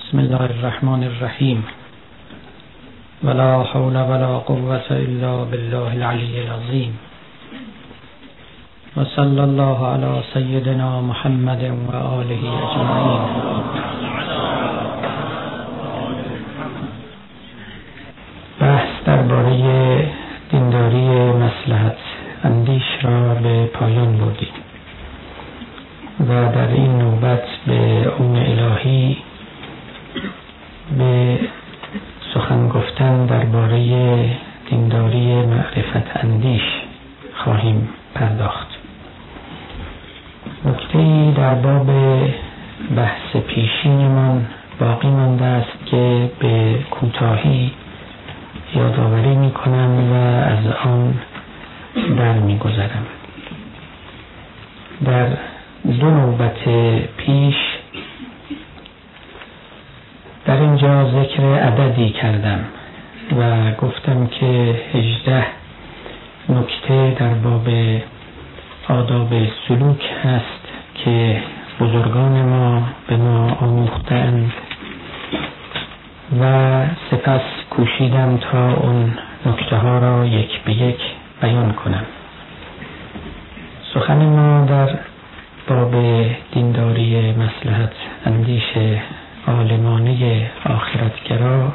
بسم الله الرحمن الرحیم ولا حول ولا قوة الا بالله العلی العظیم و صلی الله علی سیدنا محمد و آله اجمعین. بحث درباره دینداری مصلحت اندیش را به پایان بردیم و در این نوبت به عون الهی به سخن گفتن درباره دینداری معرفت اندیش خواهیم پرداخت. نکته‌ای در باب بحث پیشینمان باقی مانده است که به کوتاهی یادآوری می‌کنم و از آن برمی‌گذرم. در دو نوبت پیش در اینجا ذکر عددی کردم و گفتم که 18 نکته در باب آداب سلوک هست که بزرگان ما به ما آموختند و سپس کوشیدم تا اون نکته ها را یک به یک بیان کنم. سخن ما در باب دینداری مصلحت اندیش عالمانه آخرتگرا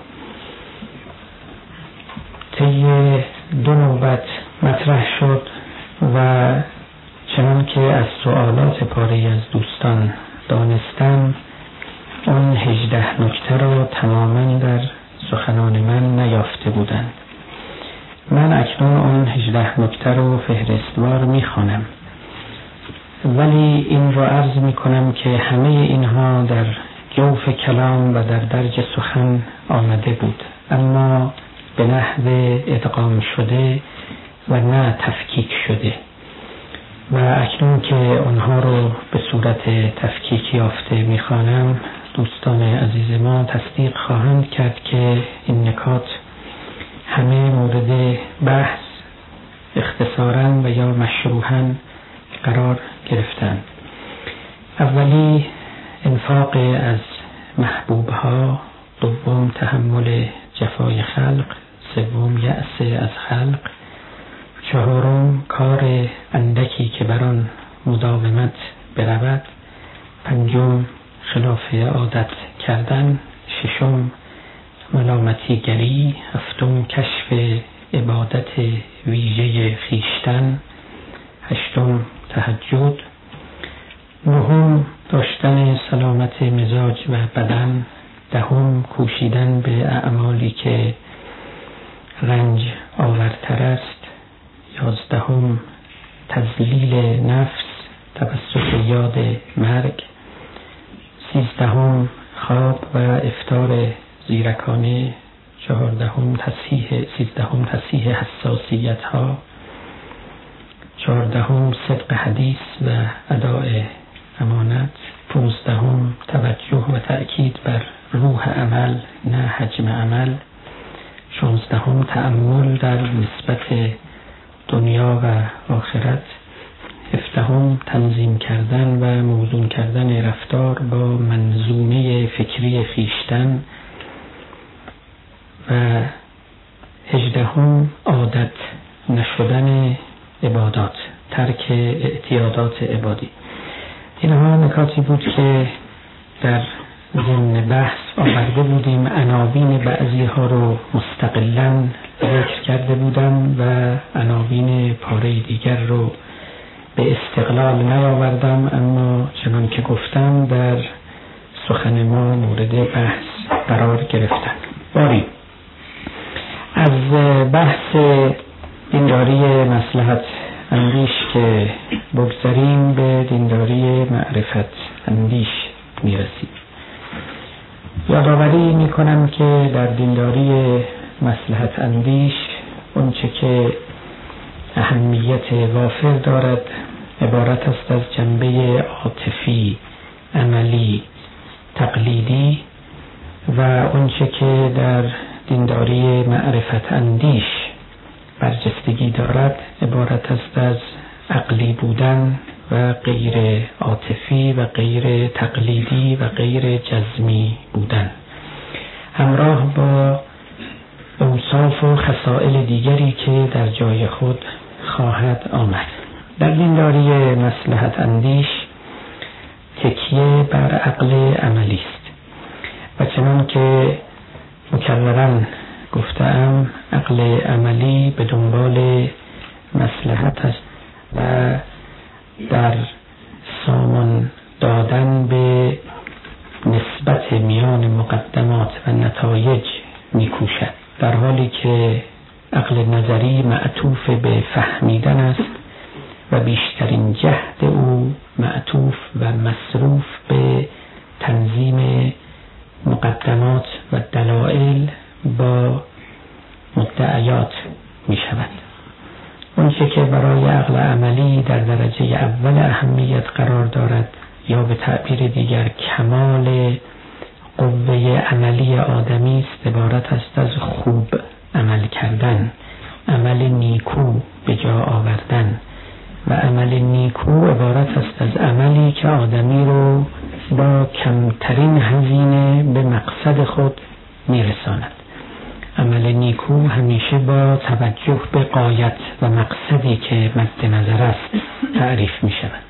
طی دو نوبت مطرح شد و چنان که از سوالات پاره از دوستان دانستم اون 18 نکته را تماما در سخنان من نیافته بودند. من اکنون اون 18 نکته رو فهرستوار میخوانم، ولی این رو عرض میکنم که همه اینها در جوف کلام و در درج سخن آمده بود، اما به نحو ادغام شده و نه تفکیک شده و اکنون که آنها رو به صورت تفکیک یافته میخوانم دوستان عزیز ما تصدیق خواهند کرد که این نکات همه مورد بحث اختصاراً و یا مشروحاً قرار گرفتند. اولی انفاق از محبوبها، دوم تحمل جفای خلق، سوم یأس از خلق، چهارم کار اندکی که بر آن مداومت برود، پنجم خلاف عادت کردن، ششم ملامتی گری، هفتم کشف عبادت ویژه خویشتن، هشتم تهجد، نهم داشتن سلامت مزاج و بدن، دهم کوشیدن به اعمالی که رنج آورتر است، یازدهم تذلیل نفس توسط یاد مرگ، سیزدهم خواب و افطار زیرکانه، سیزدهم تصحیح حساسیت ها، چهاردهم صدق حدیث و اداء امانت، پونزدهم توجه و تأکید بر روح عمل نه حجم عمل، شانزدهم تأمل در نسبت دنیا و آخرت، هفدهم تنظیم کردن و موزون کردن رفتار با منظومه فکری خویشتن و هجدهم عادت نشدن عبادات، ترک اعتیادات عبادی. اینها نکاتی بود که در ضمن بحث آورده بودیم. عناوین بعضی ها رو مستقلاً ذکر کرده بودم و عناوین پاره دیگر رو به استقلال نیاوردم، اما چنان که گفتم در سخن ما مورد بحث قرار گرفتن. باری از بحث دینداری مصلحت اندیش که بگذاریم به دینداری معرفت اندیش میرسیم. یادآوری میکنم که در دینداری مصلحت اندیش اونچه که اهمیت وافر دارد عبارت است از جنبه عاطفی، عملی، تقلیدی و اونچه که در دینداری معرفت اندیش برجستگی دارد عبارت است از عقلی بودن و غیر عاطفی و غیر تقلیدی و غیر جزمی بودن، همراه با اوصاف و خصائل دیگری که در جای خود خواهد آمد. در دینداری مصلحت اندیش تکیه بر عقل عملی است و چنان که مکرراً گفتم عقل عملی به دنبال مصلحت است و در سامان دادن به نسبت میان مقدمات و نتایج میکوشد، در حالی که عقل نظری معطوف به فهمیدن است و بیشترین جهد او معطوف و مصروف به تنظیم مقدمات و دلائل با مدعیات می شود. اونچه که برای عقل عملی در درجه اول اهمیت قرار دارد یا به تعبیر دیگر کمال قوه عملی آدمی است، عبارت است از خوب عمل کردن، عمل نیکو به جا آوردن و عمل نیکو عبارت است از عملی که آدمی رو با کمترین هزینه به مقصد خود میرساند. عمل نیکو همیشه با توجه به غایت و مقصدی که مد نظر است تعریف می شود.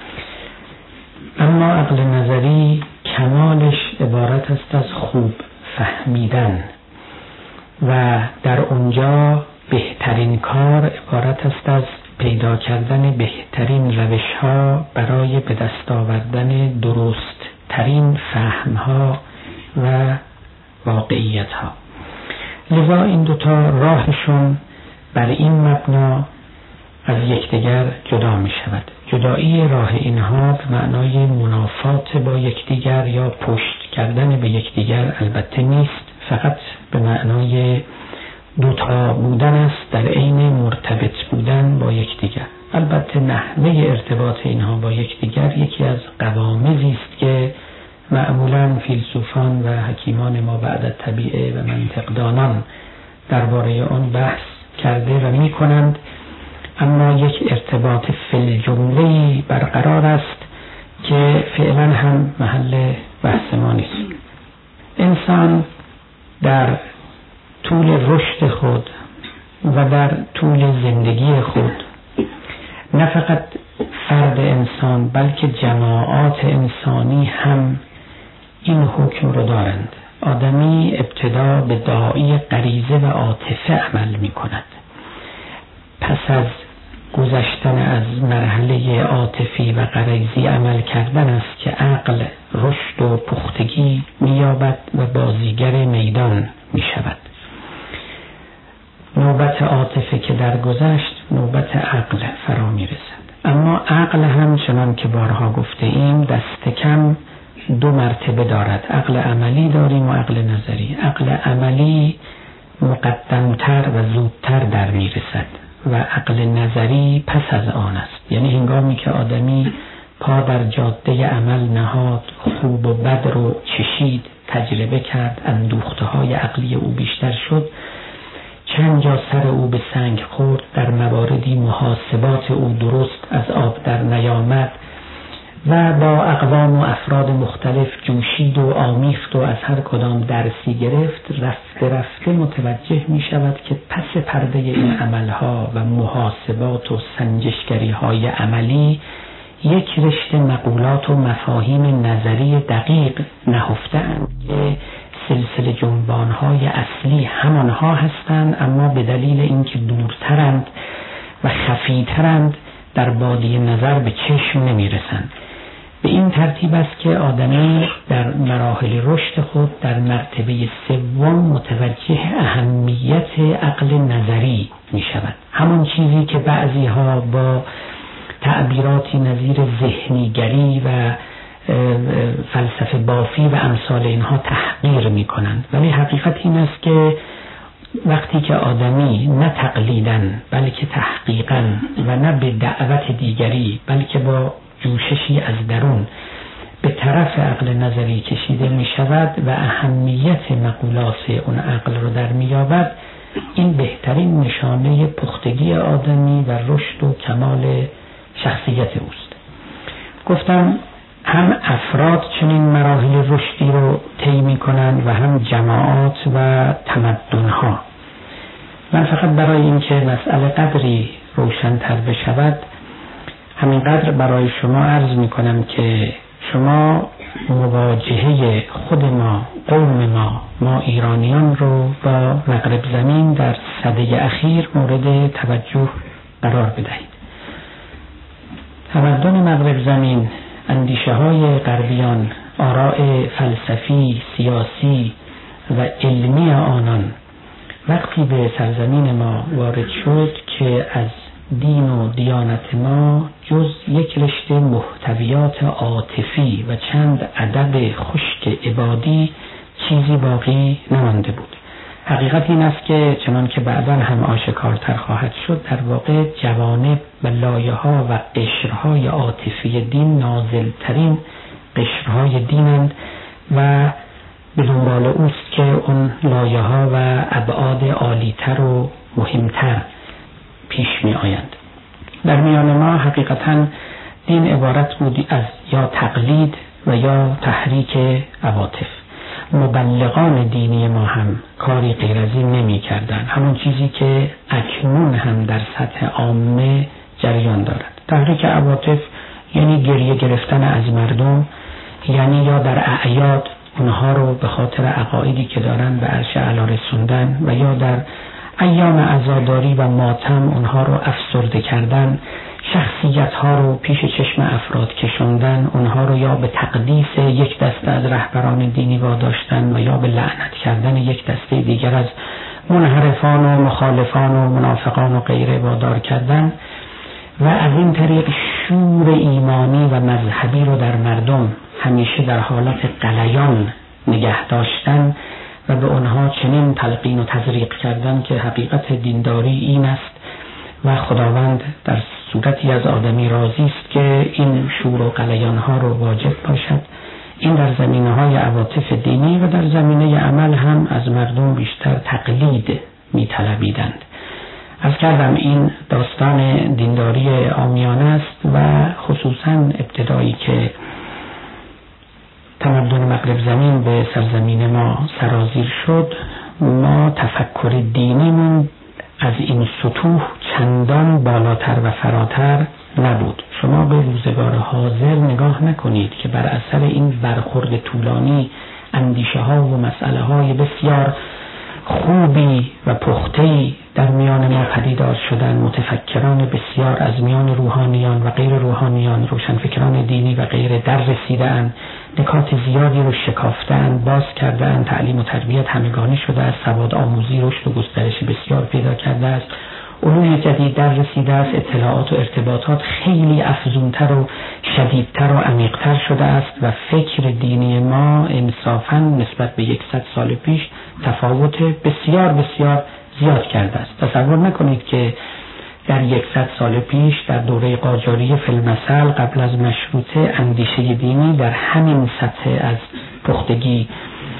اما عقل نظری کمالش عبارت است از خوب فهمیدن و در اونجا بهترین کار عبارت است از پیدا کردن بهترین روش‌ها برای به دست آوردن درست ترین فهم‌ها و واقعیت‌ها. لذا این دوتا راهشون بر این مبنا از یکدیگر جدا می شود. جدایی راه اینها به معنای منافات با یکدیگر یا پشت کردن به یکدیگر البته نیست، فقط به معنای دوتا بودن است در عین مرتبط بودن با یکدیگر. البته نحوه ارتباط اینها با یکدیگر یکی از قوامضی است که معمولاً فیلسوفان و حکیمان ما بعد از طبیعه و منطقدانان درباره آن بحث کرده و می کنند، اما یک ارتباط فی الجمله برقرار است که فعلا هم محل بحث ما نیست. انسان در طول رشد خود و در طول زندگی خود نه فقط فرد انسان بلکه جماعات انسانی هم این حکم رو دارند. آدمی ابتدا به داعی غریزه و عاطفه عمل می کند. پس از گذشتن از مرحله عاطفی و غریزی عمل کردن است که عقل رشد و پختگی می یابد و بازیگر میدان می شود. نوبت عاطفه که درگذشت نوبت عقل فرا می رسد. اما عقل هم چنان که بارها گفته ایم دست کم دو مرتبه دارد. عقل عملی داریم و عقل نظری. عقل عملی مقدمتر و زودتر در می رسد و عقل نظری پس از آن است. یعنی هنگامی که آدمی پا در جاده عمل نهاد، خوب و بد رو چشید، تجربه کرد، اندوخته های عقلی او بیشتر شد، چند جا سر او به سنگ خورد، در مواردی محاسبات او درست از آب در نیامد و با اقوام و افراد مختلف جوشید و آمیخت و از هر کدام درسی گرفت، رفته رفته متوجه می شود که پس پرده این عملها و محاسبات و سنجشگری های عملی یک رشته مقولات و مفاهیم نظری دقیق نهفته‌اند که سلسله جنبان‌های اصلی همانها هستند، اما به دلیل اینکه دورترند و خفیترند در بادیه نظر به چشم نمی‌رسند. به این ترتیب است که آدمی در مراحل رشد خود در مرتبه سوم متوجه اهمیت عقل نظری می شود. همون چیزی که بعضی ها با تعبیراتی نظیر ذهنیگری و فلسفه بافی و امثال اینها تحقیر می کنند، ولی حقیقت این است که وقتی که آدمی نه تقلیداً بلکه تحقیقاً و نه به دعوت دیگری بلکه با جوششی از درون به طرف عقل نظری کشیده می شود و اهمیت مقولات اون عقل رو در می یابد، این بهترین نشانه پختگی آدمی و رشد و کمال شخصیت اوست. گفتم هم افراد چنین مراحل رشدی رو طی می‌کنند و هم جماعات و تمدن‌ها. من فقط برای اینکه مسئله قدری روشن‌تر بشود همینقدر برای شما عرض می‌کنم که شما مواجهه خود ما، قوم ما ایرانیان رو با مغرب زمین در سده اخیر مورد توجه قرار بدهید. تمدن مغرب زمین، اندیشه های غربیان، آراء فلسفی، سیاسی و علمی آنان وقتی به سرزمین ما وارد شد که از دین و دیانت ما جز یک رشته محتویات عاطفی و چند عدد خشک عبادی چیزی باقی نمانده بود. حقیقت این است که چنان که بعداً هم آشکارتر خواهد شد، در واقع جوانب و لایه‌ها و قشرهای عاطفی دین نازلترین قشرهای دینند و به دنبال اوست که اون لایه‌ها و ابعاد عالی‌تر و مهمتر پیش می آیند. در میان ما حقیقتاً دین عبارت بود از یا تقلید و یا تحریک عواطف. مبلغان دینی ما هم کاری غیر از این نمی کردن، همون چیزی که اکنون هم در سطح عامه جریان دارد. تحریک عواطف یعنی گریه گرفتن از مردم، یعنی یا در اعیاد اونها رو به خاطر عقایدی که دارن به عرش اعلی رسوندن و یا در ایام عزاداری و ماتم اونها رو افسرده کردن، شخصیت ها رو پیش چشم افراد کشوندن، اونها رو یا به تقدیس یک دسته از رهبران دینی واداشتن و یا به لعنت کردن یک دسته دیگر از منحرفان و مخالفان و منافقان و غیره وادار کردن و از این طریق شور ایمانی و مذهبی رو در مردم همیشه در حالت غلیان نگه داشتن و به آنها چنین تلقین و تزریق کردن که حقیقت دینداری این است و خداوند در صورتی از آدمی راضی است که این شور و غلیان ها رو واجب باشد. این در زمینه های عواطف دینی و در زمینه عمل هم از مردم بیشتر تقلید می طلبیدند. از کردم این داستان دینداری عامیانه است و خصوصا ابتدایی که تمدن مغرب زمین به سرزمین ما سرازیر شد، ما تفکر دینیمون از این سطوح چندان بالاتر و فراتر نبود. شما به روزگار حاضر نگاه نکنید که بر اثر این برخورد طولانی اندیشه ها و مسئله های بسیار خوبی و پخته‌ای در میان ما پدیدار شدن. متفکران بسیار از میان روحانیان و غیر روحانیان، روشنفکران دینی و غیره در رسیدن، نکات زیادی رو شکافتن، باز کردن، تعلیم و تربیت همگانی شده است، سواد آموزی رشد و گسترش بسیار پیدا کرده است، علوم جدید در رسیده است، اطلاعات و ارتباطات خیلی افزونتر و شدیدتر و عمیقتر شده است و فکر دینی ما انصافاً نسبت به 100 سال پیش تفاوت بسیار بسیار زیاد کرده است. تصور نکنید که در 100 سال پیش در دوره قاجاریه فی‌المثل قبل از مشروطه اندیشه دینی در همین سطح از پختگی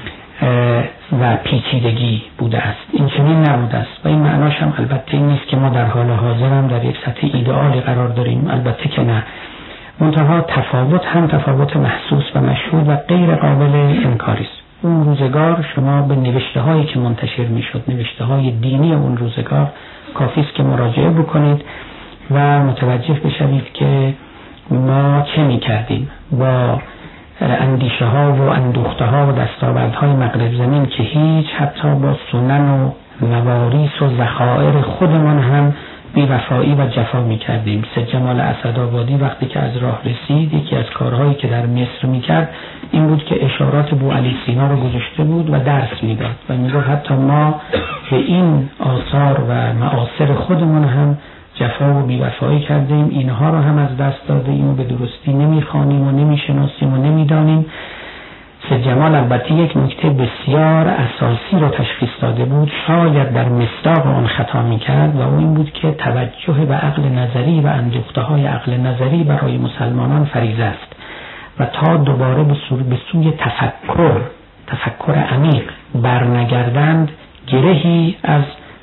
و پیچیدگی بوده است. این چنین نبوده است و این معناش هم البته این نیست که ما در حال حاضر هم در یک سطح ایدئالی قرار داریم، البته که نه. منتها تفاوت هم تفاوت محسوس و مشهود و غیر قابل انکاری است. اون روزگار شما به نوشته هایی که منتشر می شد، نوشته های دینی اون روزگار، کافی است که مراجعه بکنید و متوجه بشوید که ما چه می کردیم با اندیشه ها و اندوخته ها و دستاوردهای مغرب زمین که هیچ حتی با سنن و نواریس و ذخایر خودمان هم بی‌وفایی و جفا می کردیم. سید جمال اسدآبادی وقتی که از راه رسید، یکی از کارهایی که در مصر می کرد این بود که اشارات بوعلی سینا رو گذاشته بود و درس می داد و می گفت حتی ما به این آثار و معاصر خودمان هم جفا و بی‌وفایی کردیم، اینها رو هم از دست دادیم و به درستی نمی‌خوانیم و نمی‌شناسیم و نمی‌دانیم. سید جمال البته یک نکته بسیار اساسی رو تشخیص داده بود، شاید در مصداق آن خطا می‌کرد و اون این بود که توجه به عقل نظری و اندوخته‌های عقل نظری برای مسلمانان فریضه است و تا دوباره به سوی تفکر عمیق برنگردند گرهی از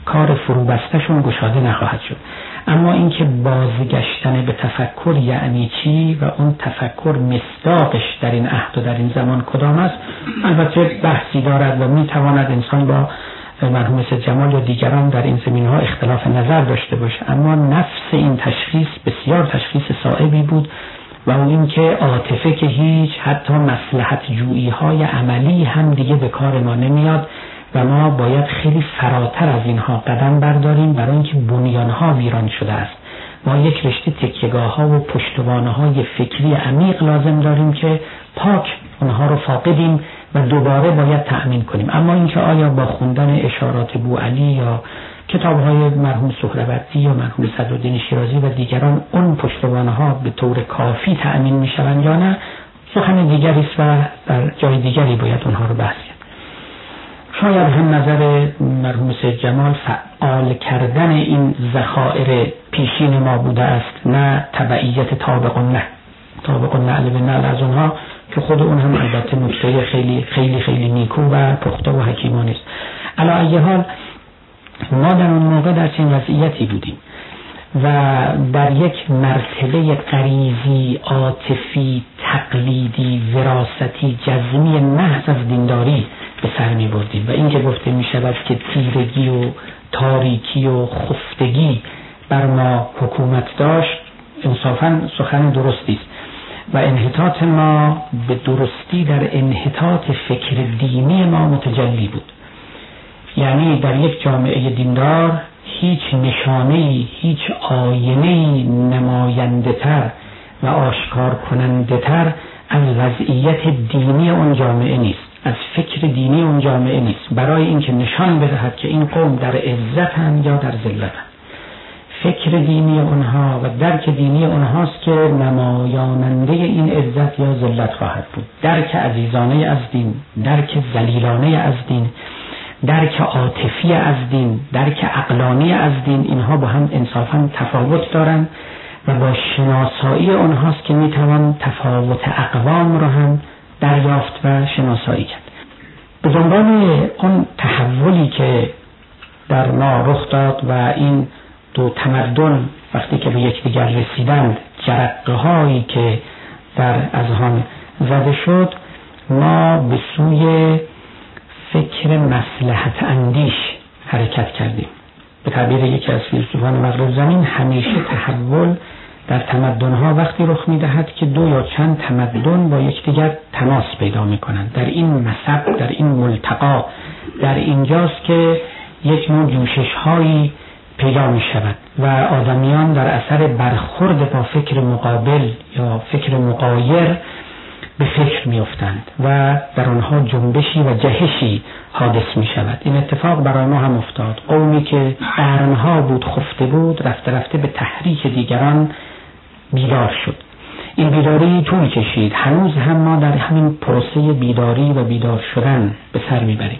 کار فروبستشون گشاده نخواهد شد. اما اینکه بازگشتن به تفکر یعنی چی و اون تفکر مصداقش در این عهد و در این زمان کدام است، البته بحثی دارد و میتواند انسان با مرحوم سید جمال یا دیگران در این زمینه ها اختلاف نظر داشته باشه، اما نفس این تشخیص بسیار تشخیص صائبی بود و اون این که عاطفه که هیچ حتی مصلحت جویی های عملی هم دیگه به کار ما نمیاد و ما باید خیلی فراتر از اینها قدم برداریم، برای اینکه بنیانها ویران شده است. ما یک رشته تکیه‌گاه ها و پشتوانه های فکری عمیق لازم داریم که پاک اونها رو فاقدیم و دوباره باید تأمین کنیم. اما اینکه آیا با خوندن اشارات بوعلی یا کتاب‌های مرحوم سهروردی یا مرحوم صدرالدین شیرازی و دیگران اون پشتوانه‌ها به طور کافی تأمین می‌شوند یا نه، سخن دیگری است و در جای دیگری باید اونها رو بحث کرد. شاید هم نظر مرحوم سید جمال فعال کردن این ذخایر پیشین ما بوده است، نه تبعیت طابق النعل به نعل از اونها، که خود اون هم البته نکته خیلی خیلی خیلی نیکو و پخته و حکیمانه است. علی ای حال ما در اون موقع در چنین وضعیتی بودیم و در یک مرتبه غریزی، عاطفی، تقلیدی، وراثتی، جزمی محض از دینداری به سر می بردیم و این که گفته می شود که تیرگی و تاریکی و خفتگی بر ما حکومت داشت، انصافاً سخن درستی است و انحطاط ما به درستی در انحطاط فکر دینی ما متجلی بود. یعنی در یک جامعه دیندار هیچ نشانه‌ای، هیچ آینه‌ای نماینده تر و آشکار کننده تر از وضعیت دینی اون جامعه نیست، از فکر دینی اون جامعه نیست، برای اینکه نشان بدهد که این قوم در عزتند یا در ذلتند. فکر دینی اونها و درک دینی اونهاست که نمایاننده این عزت یا ذلت خواهد بود. درک عزیزانه از دین، درک ذلیلانه از دین، درک عاطفی از دین، درک عقلانی از دین، اینها با هم انصافاً تفاوت دارند و با شناسایی اونهاست که میتوان تفاوت اقوام رو هم دریافت و شناسایی کرد. به دنبال اون تحولی که در ما رخ داد و این دو تمدن وقتی که به یکدیگر رسیدند، جرقه هایی که در اذهان زده شد، ما به سوی فکر مصلحت اندیش حرکت کردیم. به تعبیر یکی از فیلسوفان مغرب زمین، همیشه تحول در تمدن‌ها وقتی رخ می‌دهد که دو یا چند تمدن با یکدیگر تماس پیدا می‌کنند. در این مسب، در این ملتقا، در اینجاست که یک نوع جوشش‌هایی پیدا می‌شود و آدمیان در اثر برخورد با فکر مقابل یا فکر مغایر به فکر می‌افتند و در آنها جنبشی و جهشی حادث می‌شود. این اتفاق برای ما هم افتاد. قومی که قرن‌ها بود خفته بود، رفته رفته به تحریک دیگران بیدار شد. این بیداری طول کشید. هنوز هم ما در همین پروسه بیداری و بیدار شدن به سر میبریم.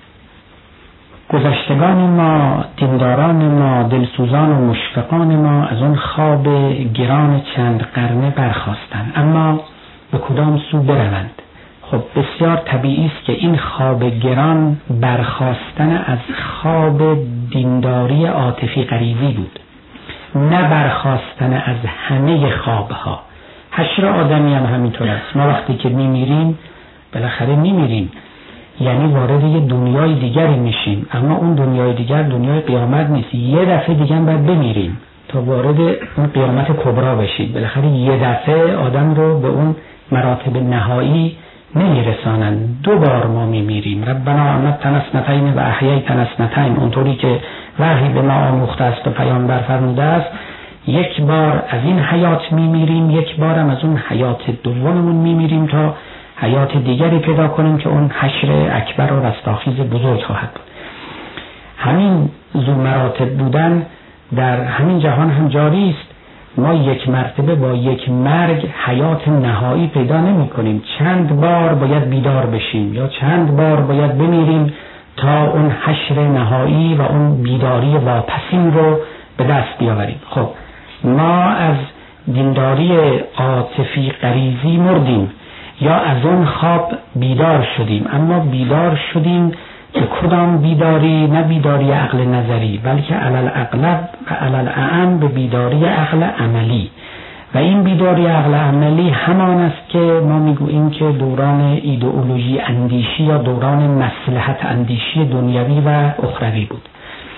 گذشتگان ما، دینداران ما، دلسوزان و مشفقان ما از اون خواب گران چند قرنه برخاستند، اما به کدام سو بروند؟ خب بسیار طبیعی است که این خواب گران برخاستن از خواب دینداری عاطفی غریزی بود، نه برخاستن از همه خوابها. حشر آدمی هم همینطور است. ما وقتی که میمیریم بالاخره میمیریم، یعنی وارد یه دنیای دیگری میشیم، اما اون دنیای دیگر دنیای قیامت نیست. یه دفعه دیگه باید بمیریم تا وارد اون قیامت کبرا بشید. بالاخره یه دفعه آدم رو به اون مراتب نهایی نمیرسانند. دو بار ما میمیریم. ربنا امتنا اثنتین و احییتنا اثنتین، اونطوری که وحی به ما آموخته است و پیامبر فرموده است. یک بار از این حیات میمیریم، یک بارم از اون حیات دوممون میمیریم تا حیات دیگری پیدا کنیم که اون حشر اکبر و رستاخیز بزرگ خواهد بود. همین ذو مراتب بودن در همین جهان هم جاری است. ما یک مرتبه با یک مرگ حیات نهایی پیدا نمی کنیم. چند بار باید بیدار بشیم یا چند بار باید بمیریم تا اون حشر نهایی و اون بیداری واپسین رو به دست بیاوریم. خب ما از دینداری عاطفی غریزی مردیم یا از اون خواب بیدار شدیم، اما بیدار شدیم به کدام بیداری؟ نه بیداری عقل نظری، بلکه علل اغلب و علل اعم به بیداری عقل عملی. و این بیداری عقل عملی همان است که ما میگوییم که دوران ایدئولوژی اندیشی یا دوران مصلحت اندیشی دنیوی و اخروی بود.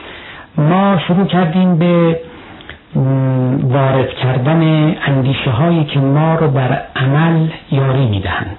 ما شروع کردیم به وارد کردن اندیشه هایی که ما رو بر عمل یاری میدهند،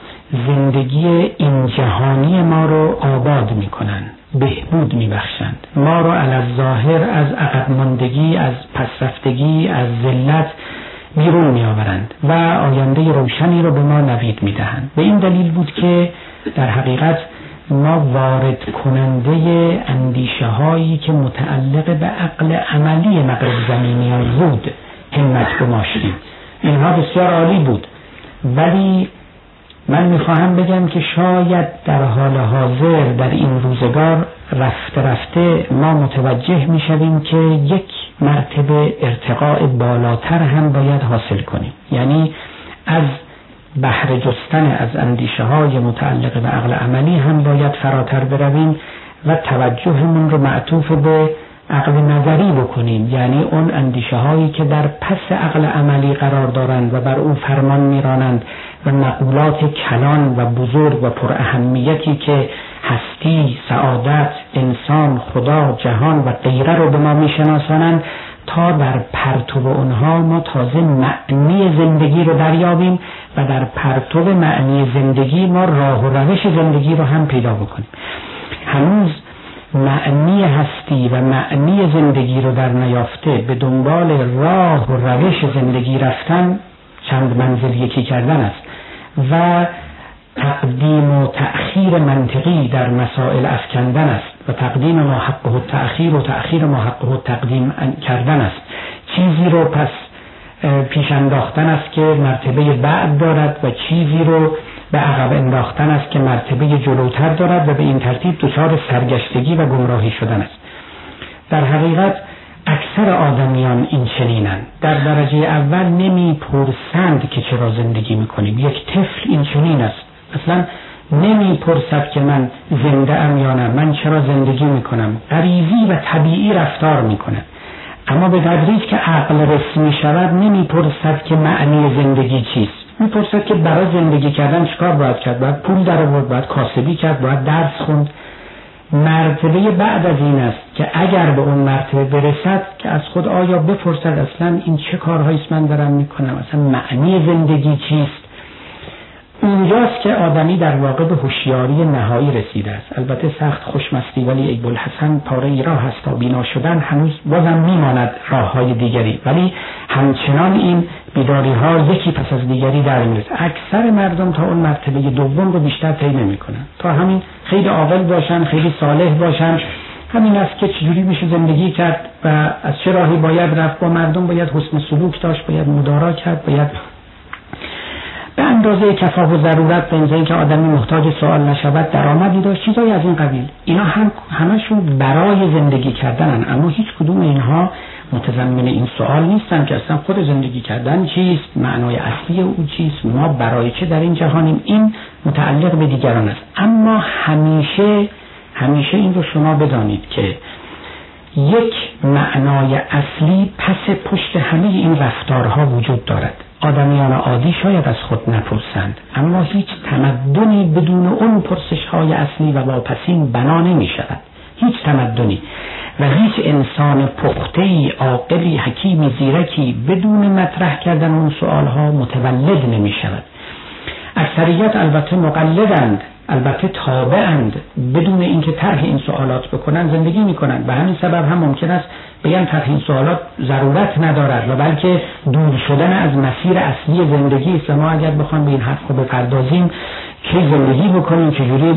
زندگی این جهانی ما رو آباد میکنند، بهبود میبخشند، ما رو علی الظاهر از عقب ماندگی، از پسرفتگی، از ذلت بیرون میآورند و آینده روشنی رو به ما نوید میدهند. به این دلیل بود که در حقیقت ما وارد کننده اندیشه هایی که متعلق به عقل عملی مغرب زمینیان بود همت گماشتیم. اینها بسیار عالی بود، ولی من میخواهم بگم که شاید در حال حاضر در این روزگار رفته رفته ما متوجه میشویم که یک مرتبه ارتقاء بالاتر هم باید حاصل کنیم، یعنی از بهره جستن از اندیشه های متعلق به عقل عملی هم باید فراتر برویم و توجهمون رو معطوف به عقل نظری بکنیم، یعنی اون اندیشه هایی که در پس عقل عملی قرار دارند و بر او فرمان میرانند و مقولات کلان و بزرگ و پر اهمیتی که هستی، سعادت، انسان، خدا، جهان و غیره رو به ما میشناسانند، تا در پرتو اونها ما تازه معنی زندگی رو دریابیم و در پرتو معنی زندگی ما راه و روش زندگی رو هم پیدا بکنیم. هنوز معنی هستی و معنی زندگی رو در نیافته به دنبال راه و روش زندگی رفتن چند منزل یکی کردن است و تقدیم و تأخیر منطقی در مسائل افکندن است و تقدیم ما حقه التأخیر و تأخیر ما حقه التقدیم کردن است. چیزی رو پس پیش انداختن است که مرتبه بعد دارد و چیزی رو به عقب انداختن است که مرتبه جلوتر دارد و به این ترتیب دچار سرگشتگی و گمراهی شدن است. در حقیقت اکثر آدمیان این چنینند. در درجه اول نمی پرسند که چرا زندگی میکنیم. یک طفل این چنین است، اصلا نمی پرسد که من زنده ام یا نه، من چرا زندگی میکنم، غریزی و طبیعی رفتار میکنه. اما به تدریج که عقل رسمی شود نمی پرسد که معنی زندگی چیست، میپرسد که برای زندگی کردن چیکار باید کرد، باید پول در آورد، باید کاسبی کرد، باید درس خوند. مرتبه بعد از این است که اگر به اون مرتبه برسد که از خود آیا بپرسد اصلا این چه کارهایی است من دارم میکنم، اصلا معنی زندگی چیست. اونجاست که آدمی در واقع به هوشیاری نهایی رسیده است. البته سخت خوشمستی، ولی ای بوالحسن پاره ای راه است تا بینا شدن، هنوز بازم میماند راه های دیگری، ولی همچنان این بیداری ها یکی پس از دیگری در میرسه. اکثر مردم تا اون مرتبه دوم رو بیشتر طی نمیکنن، تا همین خیلی عاقل باشن، خیلی صالح باشن، همین است که چجوری میشه زندگی کرد و از چه راهی باید رفت، با مردم باید حسن سلوک داشت، باید مدارا کرد، باید به اندازه کفاف و ضرورت به اینجایی که آدمی محتاج سوال نشود درآمدی داشت، چیزایی از این قبیل. اینا هم همشون برای زندگی کردنن، اما هیچ کدوم اینها متضمن این سوال نیستن که اصلا خود زندگی کردن چیست، معنای اصلی او چیست، ما برای چه در این جهانیم. این متعلق به دیگران است. اما همیشه این رو شما بدانید که یک معنای اصلی پس پشت همه این رفتارها وجود دارد. آدمیان عادی شاید از خود نپرسند، اما هیچ تمدنی بدون اون پرسش‌های اصلی و واپسین بنا نمی‌شود. هیچ تمدنی و هیچ انسان پخته‌ای، عاقلی، حکیمی، زیرکی بدون مطرح کردن اون سوال‌ها متولد نمی‌شود. اکثریت البته مقلدند، البته تابعند، بدون اینکه طرح این سوالات بکنن زندگی میکنن. به همین سبب هم ممکن است بگن طرح این سوالات ضرورت ندارد و بلکه دور شدن از مسیر اصلی زندگی است. ما اگر بخوام به این حرف رو بپردازیم که زندگی بکنیم، چجوری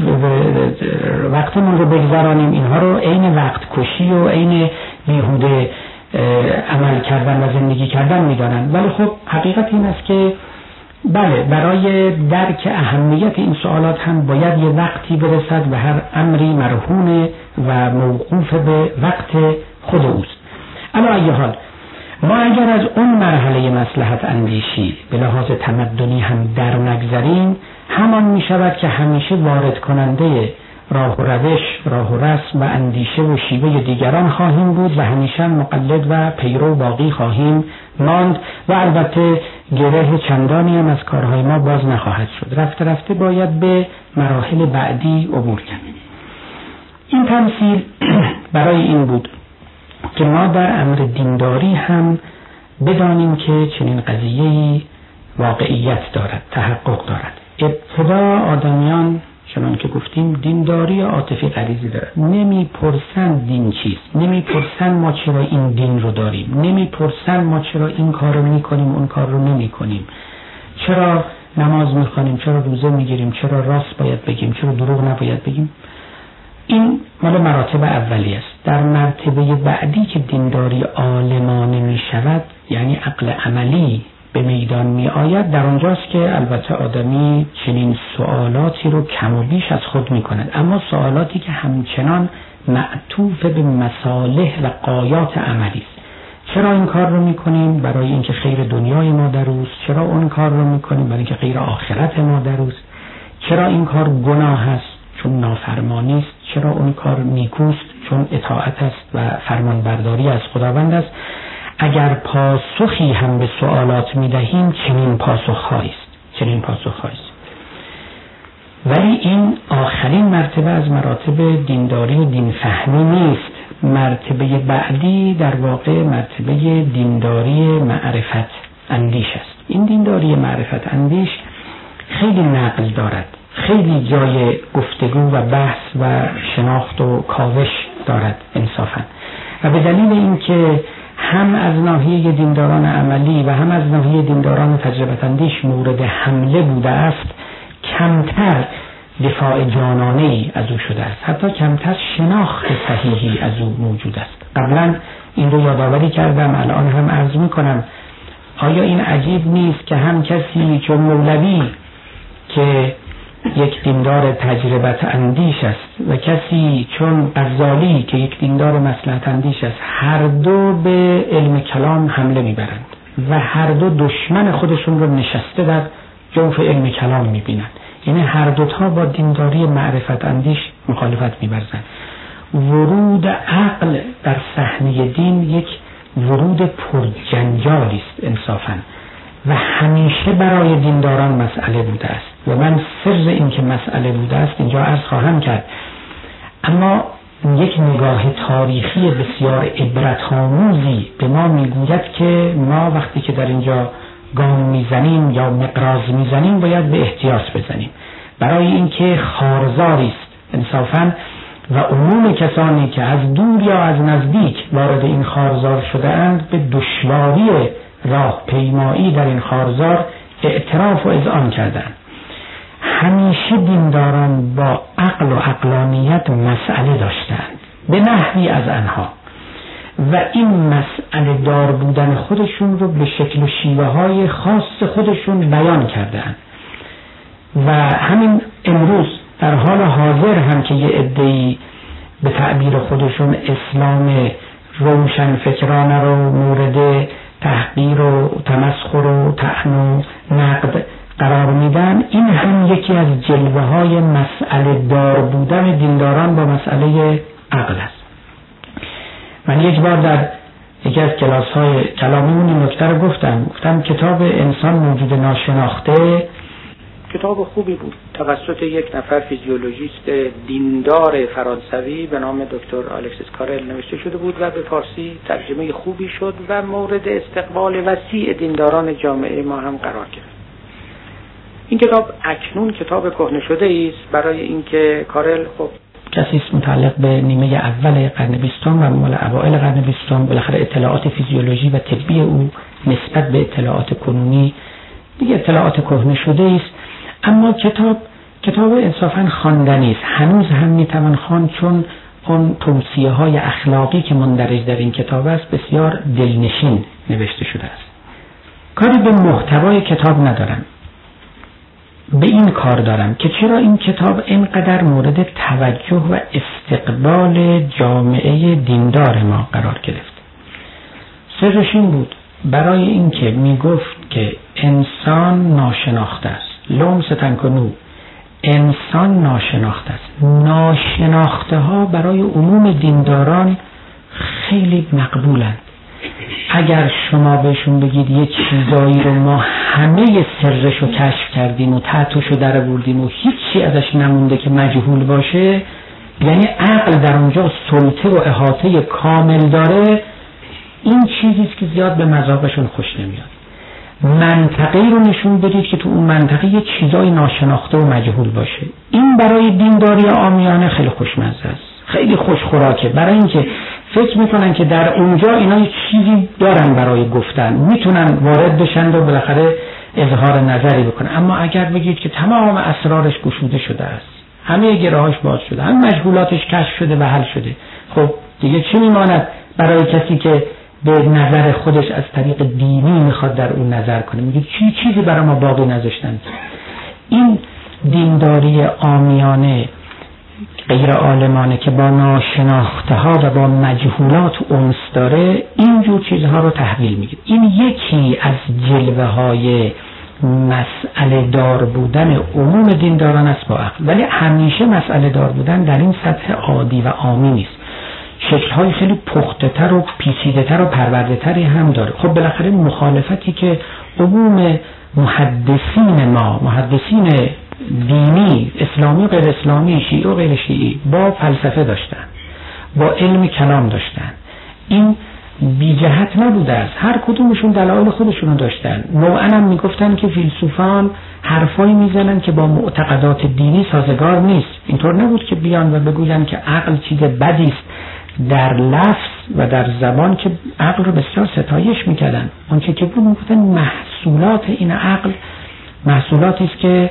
وقتمون رو بگذرانیم، اینها رو عین وقت کشی و عین بیهوده عمل کردن و زندگی کردن میدانن. ولی خب حقیقت این است که بله، برای درک اهمیت این سوالات هم باید یه وقتی برسد و هر امری مرهون و موقوف به وقت خود اوست. اما ای حال ما اگر از اون مرحله مصلحت اندیشی به لحاظ تمدنی هم در نگذریم، همان می شود که همیشه وارد کننده راه و روش، راه و رسم و اندیشه و شیوه دیگران خواهیم بود و همیشه مقلد و پیرو باقی خواهیم ماند و البته گره چندانی هم از کارهای ما باز نخواهد شد. رفته رفته باید به مراحل بعدی عبور کرد. این تمثیل برای این بود که ما در امر دینداری هم بدانیم که چنین قضیه‌ای واقعیت دارد، تحقق دارد. ابتدا آدمیان چنان که گفتیم دینداری عاطفی غریزی دارد. نمیپرسند دین چیست، نمیپرسند ما چرا این دین رو داریم، نمیپرسند ما چرا این کار رو میکنیم اون کار رو نمیکنیم، چرا نماز میخوانیم، چرا روزه میگیریم، چرا راست باید بگیم، چرا دروغ نباید بگیم. این مال مراتب اولی است. در مرتبه بعدی که دینداری عالمانه میشود، یعنی عقل عملی به میدان می آید، در اونجاست که البته آدمی چنین سوالاتی رو کم و بیش از خود می کند، اما سوالاتی که همچنان معطوف به مصالح و غایات عملی است. چرا این کار رو می کنیم؟ برای اینکه خیر دنیای ما در اوست. چرا اون کار رو می کنیم؟ برای اینکه خیر آخرت ما در اوست. چرا این کار گناه است؟ چون نافرمانی است. چرا اون کار نیکوست؟ چون اطاعت است و فرمانبرداری از خداوند است. اگر پاسخی هم به سوالات می‌دهیم چنین پاسخ‌هایی است. ولی این آخرین مرتبه از مراتب دینداری و دین فهمی نیست. مرتبه بعدی در واقع مرتبه دینداری معرفت اندیش است. این دینداری معرفت اندیش خیلی نقل دارد، خیلی جای گفتگو و بحث و شناخت و کاوش دارد انصافا. و به دلیل اینکه هم از ناحیه دینداران عملی و هم از ناحیه دینداران تجربه اندیش مورد حمله بوده است، کمتر دفاع جانانه‌ای از او شده است، حتی کمتر شناخت صحیحی از او موجود است. قبلا این رو یادآوری کردم، الان هم عرض میکنم. آیا این عجیب نیست که هم کسی چون مولوی که یک دیندار تجربت اندیش است و کسی چون غزالی که یک دیندار مصلحت اندیش است، هر دو به علم کلام حمله میبرند و هر دو دشمن خودشون رو نشسته در جوف علم کلام میبینند. یعنی هر دوتا با دینداری معرفت اندیش مخالفت می‌ورزند. ورود عقل در صحنه دین یک ورود پرجنجالی است انصافاً و همیشه برای دینداران مسئله بوده است و من سر این که مسئله بوده است اینجا عرض خواهم کرد. اما یک نگاه تاریخی بسیار عبرت‌آموزی به ما میگوید که ما وقتی که در اینجا گام میزنیم یا مقراض میزنیم باید به احتیاط بزنیم، برای اینکه خارزاری است انصافاً و عموم کسانی که از دور یا از نزدیک وارد این خارزار شده اند به دشواری راه پیمایی در این خارزار اعتراف و اذعان کردند. همیشه دینداران با عقل و عقلانیت مسئله داشتند به نحوی از آنها و این مسئله دار بودن خودشون رو به شکل و شیوه های خاص خودشون بیان کردند و همین امروز در حال حاضر هم که یه عده‌ای به تعبیر خودشون اسلام روشن فکرانه رو مورد تحقیر و تمسخر و طعن و نقد قرار میدن، این هم یکی از جلوه های مسئله دار بودن دینداران با مسئله عقل است. من یک بار در یکی از کلاس های کلامیمون این نکته رو گفتم کتاب انسان موجود ناشناخته کتاب خوبی بود توسط یک نفر فیزیولوژیست دیندار فرانسوی به نام دکتر الکسیس کارل نوشته شده بود و به فارسی ترجمه خوبی شد و مورد استقبال وسیع دینداران جامعه ما هم قرار گرفت. این کتاب اکنون کتاب کهنه شده است برای اینکه کارل خب کسی است متعلق به نیمه اول قرن 20 و مال اوایل قرن 20 بالاخره اطلاعات فیزیولوژی و طبی او نسبت به اطلاعات کنونی دیگه اطلاعات کهنه شده است، اما کتاب انصافاً خواندنی است. هنوز هم میتوان خواند چون اون توصیه های اخلاقی که مندرج در این کتاب است بسیار دلنشین نوشته شده است. کاری به محتوای کتاب ندارم، به این کار دارم که چرا این کتاب اینقدر مورد توجه و استقبال جامعه دیندار ما قرار گرفت. سرش این بود برای اینکه میگفت که انسان ناشناخته است، لوم ستنکنو، انسان ناشناخته است. ناشناخته ها برای عموم دینداران خیلی مقبولند. اگر شما بهشون بگید یه چیزایی رو ما همه سرش رو کشف کردیم و تحتش رو در آوردیم و هیچی ازش نمونده که مجهول باشه، یعنی عقل در اونجا سلطه و احاطه کامل داره، این چیزیست که زیاد به مذاقشون خوش نمیاد. منطقه‌ای رو نشون بدید که تو اون منطقه یه چیزای ناشناخته و مجهول باشه. این برای دینداری عامیانه خیلی خوشمزه است، خیلی خوش خوراکه، برای اینکه فکر میکنن که در اونجا اینا یه چیزی دارن برای گفتن، میتونن وارد بشن و بالاخره اظهار نظری بکنن. اما اگر بگید که تمام اسرارش گشوده شده است، همه گره‌هاش باز شده، همه مشغولاتش کشف شده و حل شده، خب دیگه چی میماند برای کسی که به نظر خودش از طریق دینی میخواد در اون نظر کنه؟ میگه چیزی برای ما باقی نذاشتن. این دینداری عامیانه غیر عالمانه که با ناشناخته ها و با مجهولات انس داره، اینجور چیزها رو تحویل میگیره. این یکی از جلوه های مسئله دار بودن عموم دینداران است با عقل، ولی همیشه مسئله دار بودن در این سطح عادی و عامی نیست. شکل‌های خیلی پخته‌تر و پیچیده‌تر و پرورده‌تری هم داره. خب بالاخره مخالفتی که عموم محدثین ما، محدثین دینی، اسلامی و غیر اسلامی، شیعی و غیر شیعی، با فلسفه داشتن، با علم کلام داشتن، این بی جهت نبوده است. هر کدومشون دلایل خودشونو داشتن. نوعاً هم میگفتن که فیلسوفان حرفایی میزنن که با معتقدات دینی سازگار نیست. اینطور نبود که بیان و بگوین که عقل چیز بدی است. در لفظ و در زبان که عقل رو بسیار ستایش میکردن. آنچه که بود میگفتن محصولات این عقل محصولاتی است که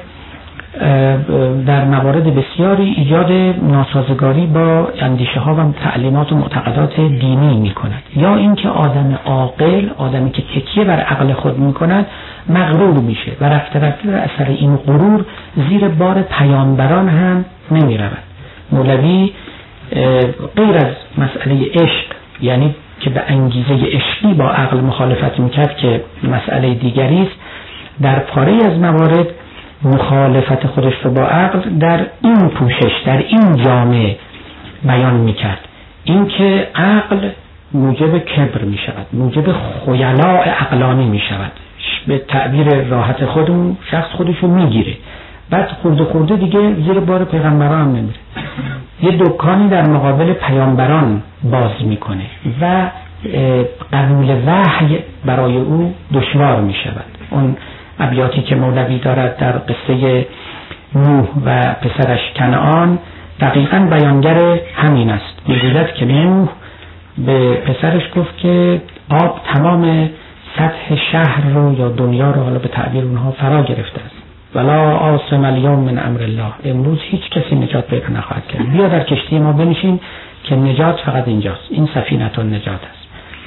در موارد بسیاری ایجاد ناسازگاری با اندیشه ها و تعلیمات و معتقدات دینی می کند، یا اینکه آدم عاقل، آدمی که تکیه بر عقل خود می کند، مغرور میشه و رفته رفته در اثر این غرور زیر بار پیامبران هم نمی رود. مولوی غیر از مسئله عشق، یعنی که به انگیزه عشقی با عقل مخالفت میکرد که مسئله دیگری است، در پاره از موارد مخالفت خودش رو با عقل در این پوشش، در این جامعه بیان میکرد. این که عقل موجب کبر میشود، موجب خیلاء عقلانی میشود، به تعبیر راحت خودمون شخص خودشو میگیره، بعد خورده خورده دیگه زیر بار پیغمبران هم نمیره، یه دکانی در مقابل پیامبران باز میکنه و قبول وحی برای او دشوار میشود. اون ابیاتی که مولوی دارد در قصه نوح و پسرش کنعان دقیقاً بیانگر همین است. میگوید که نوح به پسرش گفت که آب تمام سطح شهر رو یا دنیا رو، حالا به تعبیر اونها، فرا گرفته است. ولا عاصم اليوم من امر الله، امروز هیچ کسی نجات پیدا نخواهد کرد. بیا در کشتی ما بنشین که نجات فقط اینجاست، این سفینه النجات است.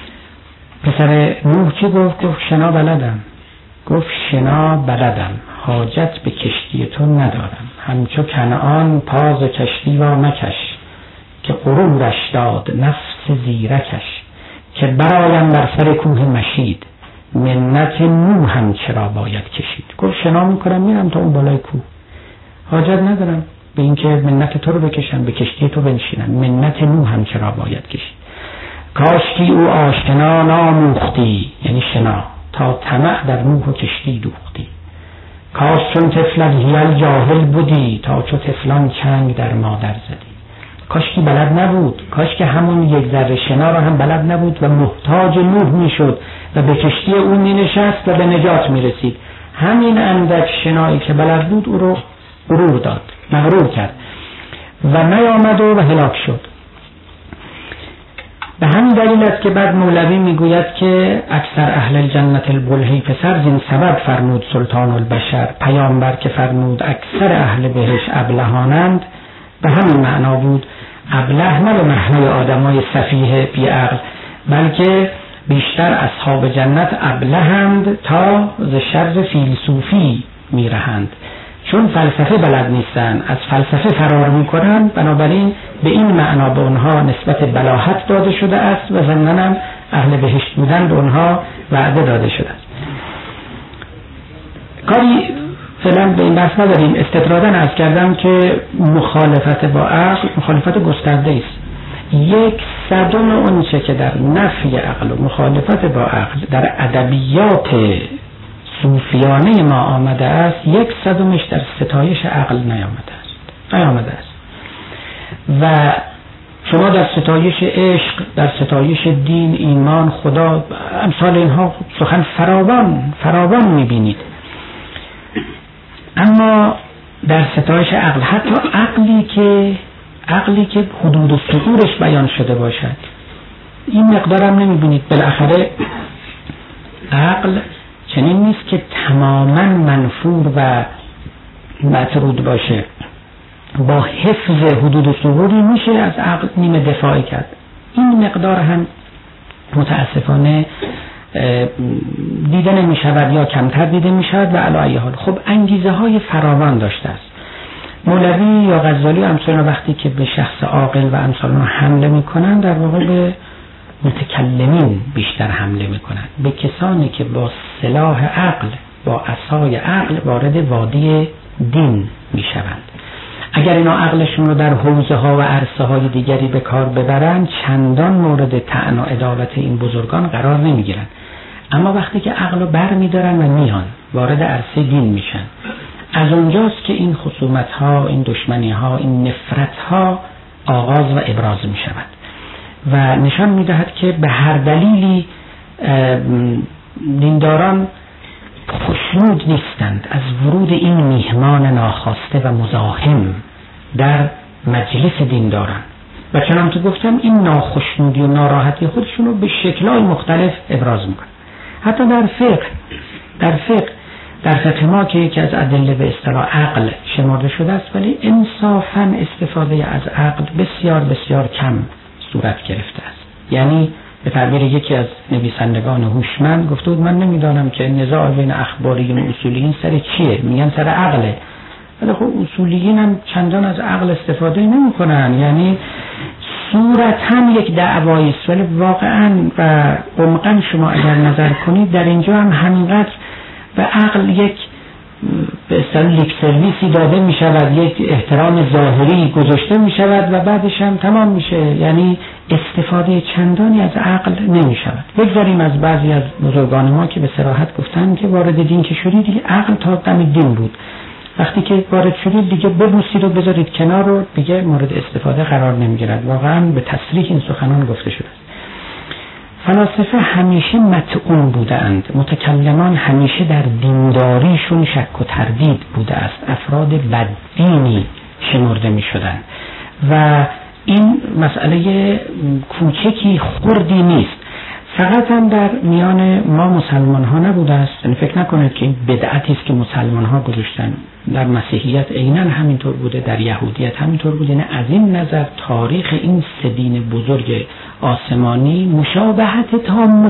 پسر نوح چی گفت؟ گفت شنا بلدم. گفت شنا بلدم، حاجت به کشتی تو ندارم. همچو کنعان پاز کشتی را مکش، که غرورش داد نفس زیرکش. که برایم بر سر کوه مشید، منت نوح هم چرا باید کشید. گفت شنا میکنم میرم تا اون بالای کوه، حاجت ندارم به اینکه منت تو رو بکشم، به کشتی تو بنشینم. منت نوح هم چرا باید کشید. کاشکی او آشنا ناموختی، یعنی شنا، تا طمع در نوح و کشتی دوختی. کاش چون طفلت هیل جاهل بودی، تا چو طفلان چنگ در مادر زدی. کاش که بلد نبود، کاش که همون یک ذره شنا را هم بلد نبود و محتاج نوح میشد و به کشتی اون می نشست و به نجات می رسید. همین اندک شنایی که بلد بود او رو غرور داد، مغرور کرد و نیامد و هلاک شد. به همین دلیل است که بعد مولوی میگوید که اکثر اهل الجنت البلهی پسر زین سبب فرمود سلطان البشر. پیامبر که فرمود اکثر اهل بهش ابلهانند، به همین معنا بود. ابله نه به معنای آدمای سفیه بی عقل، بلکه بیشتر اصحاب جنت ابلهند تا ز شر فیلسوفی میرهند، چون فلسفه بلد نیستن، از فلسفه فرار میکنن. بنابراین به این معنا به اونها نسبت بلاهت داده شده است و ضمناً اهل بهشت بودن به اونها وعده داده شده است. کاری فعلا به این بحث نداریم. استطرادا عرض کردم که مخالفت با عقل مخالفت گسترده است. 1/100 اون چه که در نفی عقل و مخالفت با عقل در ادبیات صوفیانه ما آمده است، 1/100 در ستایش عقل نیامده است. و شما در ستایش عشق، در ستایش دین، ایمان، خدا، امثال اینها سخن فراوان میبینید. اما در ستایش عقل، حتی عقلی که حدود و ثغورش بیان شده باشد، این مقدار هم نمیبینید. بالاخره عقل چنین نیست که تماما منفور و مطرود باشه. با حفظ حدود و ثغوری میشه از عقل نیمه دفاعی کرد. این مقدار هم متاسفانه دیده نمی شود یا کمتر دیده می شود و علی ای حال خب انگیزه های فراوان داشته است. مولوی یا غزالی امثال وقتی که به شخص عاقل و امثال حمله می کنند، در واقع به متکلمین بیشتر حمله می کنند، به کسانی که با سلاح عقل، با عصای عقل وارد وادی دین می شوند. اگر اینا عقلشون رو در حوزه ها و عرصه های دیگری به کار ببرند، چندان مورد طعن و عدالت این بزرگان قرار نمی گیرند. اما وقتی که عقل رو بر می دارن و میان وارد عرصه دین میشن، از اونجاست که این خصومت ها، این دشمنی ها، این نفرت ها آغاز و ابراز می شود و نشان می دهد که به هر دلیلی دینداران خوشنود نیستند از ورود این میهمان ناخواسته و مزاحم در مجلس دینداران و چنانکه گفتم این ناخشنودی و ناراحتی خودشون رو به شکل‌های مختلف ابراز میکنن. حتی در فقه ما که یکی از ادله به اصطلاح عقل شمرده شده است، ولی انصافاً استفاده از عقل بسیار بسیار کم صورت گرفته است. یعنی به تعبیر یکی از نویسندگان هوشمند گفته بود من نمیدانم که نزاع بین اخباریون و اصولیین سر چیه، میگن سر عقله. ولی خب اصولیین هم چندان از عقل استفاده نمی کنن، یعنی صورتاً یک دعوایی است، ولی واقعاً و عمقاً شما اگر نظر کنید در اینجا هم همینقدر به عقل یک به اصطلاح لیپ سرویسی داده می شود، یک احترام ظاهری گذاشته می شود و بعدش هم تمام میشه. یعنی استفاده چندانی از عقل نمی شود. بگذاریم از بعضی از بزرگان ما که به صراحت گفتن که وارد دین که شدید دیگه عقل تا دم دین بود، وقتی که وارد شدید دیگه ببوسید و بذارید کنار رو دیگه مورد استفاده قرار نمی گیرد. واقعا به تصریح این سخنان گفته شده است. فلاسفه همیشه مطعون بودند، متکلمان همیشه در دینداریشون شک و تردید بوده است، افراد بددینی شمرده می شدند و این مسئله کوچکی خردی نیست. فقط هم در میان ما مسلمان ها نبوده است. یعنی فکر نکنید که این بدعتی است که مسلمان ها گذاشتن. در مسیحیت عیناً همینطور بوده، در یهودیت همینطور بوده. یعنی از این نظر تاریخ این سه دین بزرگ آسمانی مشابهت تام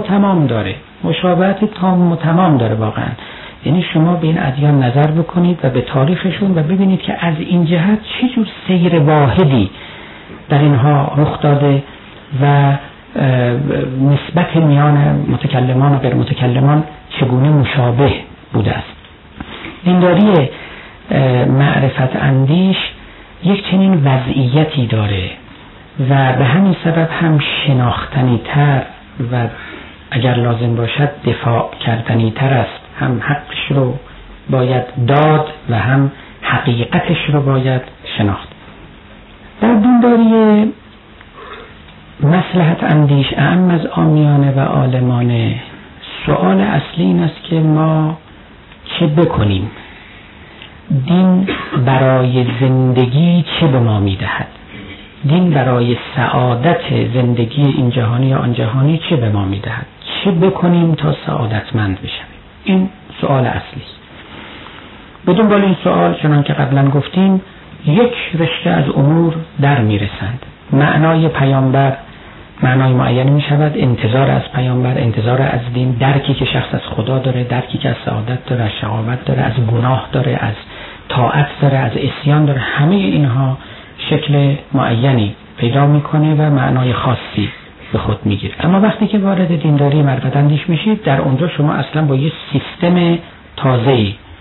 و تمام داره واقعا. یعنی شما به این ادیان نظر بکنید و به تاریخشون و ببینید که از این جهت چه جور سیر واحدی در اینها رخ داده و نسبت میان متکلمان و غیر متکلمان چگونه مشابه بوده است. دینداری معرفت اندیش یک چنین وضعیتی داره و به همین سبب هم شناختنی تر و اگر لازم باشد دفاع کردنی تر است. هم حقش رو باید داد و هم حقیقتش رو باید شناخت. در دینداری مصلحت اندیش اعم از عامیانه و عالمانه سؤال اصلی این است که ما چه بکنیم؟ دین برای زندگی چه به ما میدهد؟ دین برای سعادت زندگی این جهانی یا آن جهانی چه به ما میدهد؟ چه بکنیم تا سعادتمند بشیم؟ این سؤال اصلی است. بدون بالا این سؤال چنانکه قبلا گفتیم یک رشته از امور در میرسند. معنای پیامبر معنای معینی می شود، انتظار از پیامبر، انتظار از دین، درکی که شخص از خدا داره، درکی که از سعادت داره، از شقاوت داره، از گناه داره، از طاعت داره، از عصیان داره. همه اینها شکل معینی پیدا میکنه و معنای خاصی به خود میگیره. اما وقتی که وارد دینداری معرفت اندیش میشید، در اونجا شما اصلا با یه سیستم تازه‌ای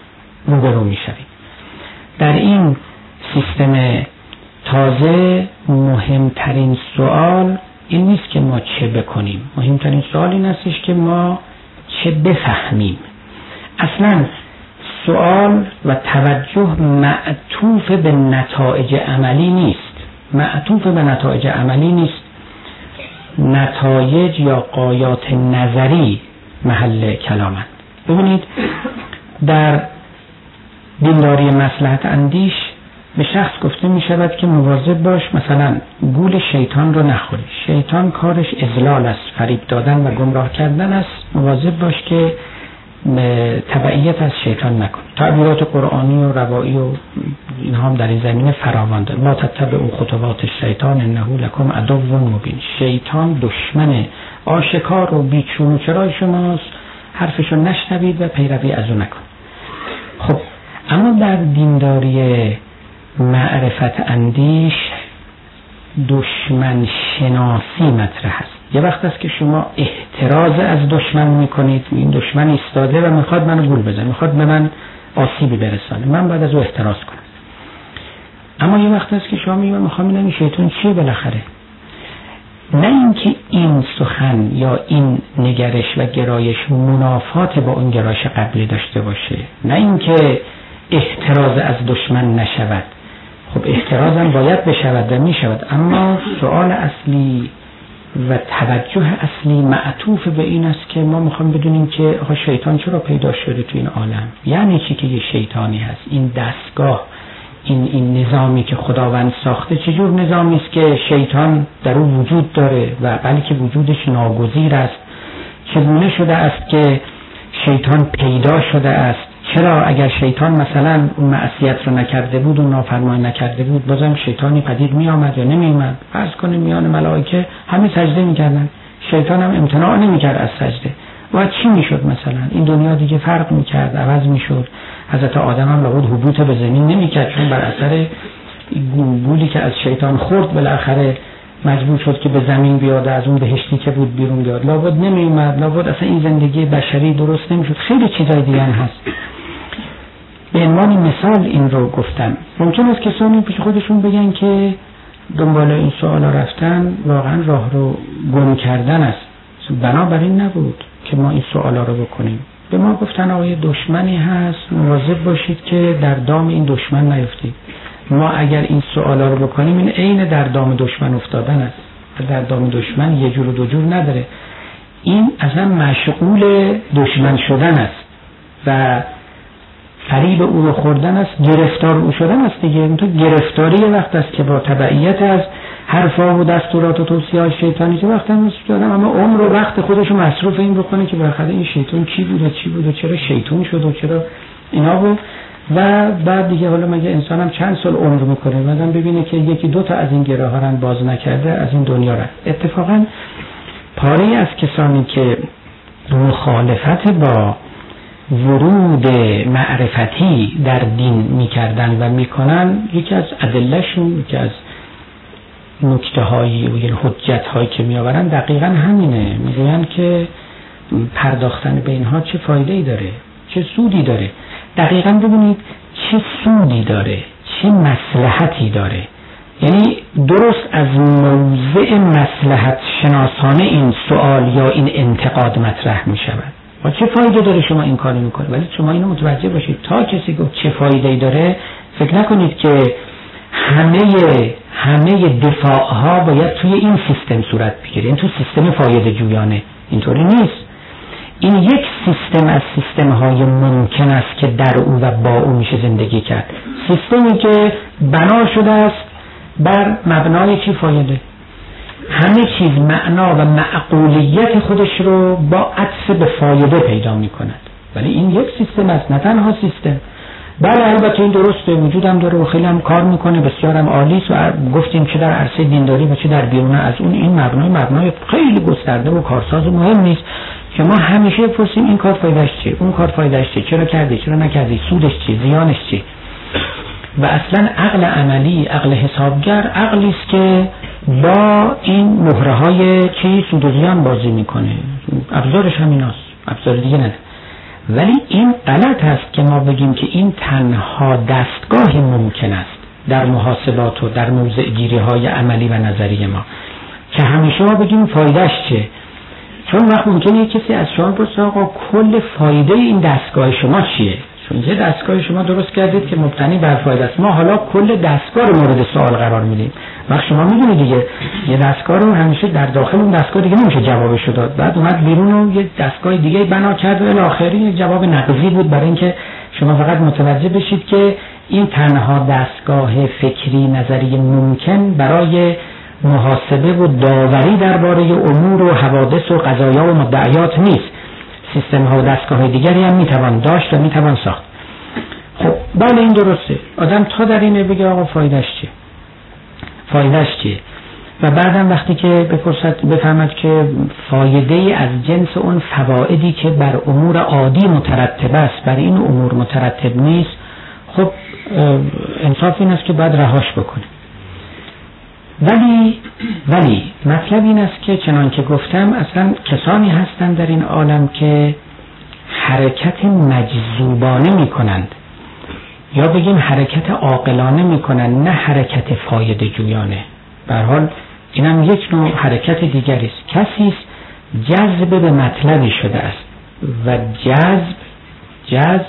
روبرو میشوید. در این سیستم تازه مهمترین سوال این نیست که ما چه بکنیم، مهمترین سوال این هستش که ما چه بفهمیم. اصلا سوال و توجه معطوف به نتایج عملی نیست، معطوف به نتایج عملی نیست. نتایج یا غایات نظری محل کلامند. ببینید در دینداری مصلحت اندیش به شخص گفته می شود که مواظب باش مثلا گول شیطان رو نخوری، شیطان کارش اضلال است، فریب دادن و گمراه کردن است، مواظب باش که تبعیت از شیطان نکن. تعبیرات قرآنی و روایی و اینها هم در این زمینه فراوان داره. لا تتبعوا خطوات الشیطان انه لکم عدو مبین. شیطان دشمن آشکار و بیچون و چرای شماست، حرفشو نشنوید و پیروی از اون نکن. خب اما در دینداری معرفت اندیش دشمن شناسی مطرح است. یه وقت است که شما احتراز از دشمن میکنید، این دشمن ایستاده و میخواد منو گول بزنه، میخواد به من آسیبی برسانه، من باید از او احتراز کنم. اما یه وقت است که شما میگید میخوام ببینم این شیطان چیه بالاخره. نه اینکه این سخن یا این نگرش و گرایش منافات با اون گرایش قبلی داشته باشه، نه اینکه احتراز از دشمن نشود. خب احترازم باید بشود و میشود، اما سوال اصلی و توجه اصلی معطوف به این است که ما میخوام بدونیم که شیطان چرا پیدا شده تو این عالم، یعنی چی که یه شیطانی هست، این دستگاه، این نظامی که خداوند ساخته چجور نظامی است که شیطان در اون وجود داره و بلکه وجودش ناگزیر است، چگونه شده است که شیطان پیدا شده است، چرا اگر شیطان مثلا اون معصیت رو نکرده بود و نافرمانی نکرده بود بازم شیطانی پدید می آمد یا نمی آمد؟ فرض کنیم میان ملائکه همه سجده میکردن، شیطان هم امتناع نمیکرد از سجده، و چی میشد؟ مثلا این دنیا دیگه فرق میکرد، عوض میشد. حضرت آدم هم لابد حبوط به زمین نمیکرد، چون بر اثر گولی که از شیطان خورد بالاخره مجبور شد که به زمین بیاد، از اون بهشتی که بود بیرون بیاد، لابد نمی اومد، لابد اصلا این زندگی بشری درست نمیشد. خیلی چیزای دیگه هست. به عنوان مثال این رو گفتم. ممکن است کسانی پیش خودشون بگن که دنبال این سوالا رفتن واقعا راه رو گم کردن است. بنابراین نبود که ما این سوالا رو بکنیم. به ما گفتن آقای دشمنی هست، مواظب باشید که در دام این دشمن نیفتید. ما اگر این سوالا رو بکنیم این عین در دام دشمن افتادن است. در دام دشمن یه جور و دو جور نداره. این اصلا مشغول دشمن شدن است و فریب او رو خوردن است، گرفتار او شدن است دیگه. تو گرفتاری وقت است که با تبعیت از حرفا و دستورات و توصیه‌های شیطانی که وقت هم دادن، اما عمر و وقت خودش رو مصرف این بکنه که بالاخره این شیطان کی بود و چی بود و چرا شیطان شد و چرا اینا بود. و بعد دیگه حالا مگه انسان هم چند سال عمر میکنه بعدم ببینه که یکی دو تا از این گره ها رو باز نکرده از این دنیا رفت. اتفاقا پاره از کسانی که مخالفت با ورود معرفتی در دین میکردن و میکنن، یکی از ادلهشون، یکی از نکته هایی و حجت هایی که میآورن دقیقا همینه. میگوین که پرداختن به اینها چه فایده ای داره، چه سودی داره. دقیقا ببینید چه سودی داره، چه مصلحتی داره. یعنی درست از موضع مصلحت شناسانه این سوال یا این انتقاد مطرح می شود. و چه فایده داره شما این کارو میکنید؟ ولی شما اینو متوجه باشید تا کسی گفت چه فایده‌ای داره، فکر نکنید که همه دفاع ها باید توی این سیستم صورت بگیره. این تو سیستم فایده جویانه اینطوری نیست. این یک سیستم از سیستم های ممکن است که در او و با او میشه زندگی کرد. سیستمی که بنا شده است بر مبنای چی؟ فایده. همه چیز معنا و معقولیت خودش رو با عطف به فایده پیدا می کند. ولی این یک سیستم است، نه تنها سیستم. بله البته این درسته، وجودم داره و خیلی هم کار میکنه، بسیارم عالی است و گفتیم چه در عرصه دینداری و چه در بیرون از اون این مبنای خیلی گسترده و کارساز و مهم نیست که ما همیشه بپرسیم این کار فایدهش چیه، اون کار فایدهش چیه، چرا کردی، چرا نکردی، سودش چیه، زیانش چیه. و اصلا عقل عملی، عقل حسابگر، عقلی است که با این مهره های چی سود و زیان بازی میکنه. ابزارش همیناست، ابزار دیگه نه. ولی این غلط است که ما بگیم که این تنها دستگاهی ممکن است در محاسبات و در موضع گیری های عملی و نظری ما، که همیشه ما بگیم فایدهش چه. چون وقت ممکنه یک کسی از شما بپرسه آقا کل فایده این دستگاه شما چیه؟ چون یه دستگاه شما درست کردید که مبتنی بر فایده است، ما حالا کل دستگاه رو مورد سوال قرار میدیم. وقت شما میدونید دیگه یه دستگاه رو همیشه در داخل اون دستگاه دیگه نمیشه جوابش داد، بعد اومد بیرون و یه دستگاه دیگه بنا کرد و الی آخری یک جواب نقضی بود، برای اینکه شما فقط متوجه بشید که این تنها دستگاه فکری نظری ممکن برای محاسبه و داوری درباره امور و حوادث و قضایا و مدعیات نیست. سیستم ها و دستگاه دیگری هم میتوان داشت و میتوان ساخت. خب بله این درسته، آدم تا در اینه بگه آقا فایدهش چیه، فایدهش چیه، و بعدم وقتی که بفهمد که فایده از جنس اون فوائدی که بر امور عادی مترتب است بر این امور مترتب نیست، خب انصاف این است که باید رهاش بکنه. ولی مطلب این است که چنان که گفتم اصلا کسانی هستند در این عالم که حرکت مجذوبانه می کنند، یا بگیم حرکت عاقلانه می کنند، نه حرکت فایده جویانه. به هر حال اینم یک نوع حرکت دیگری است. کسی است جذب به مطلبی شده است و جذب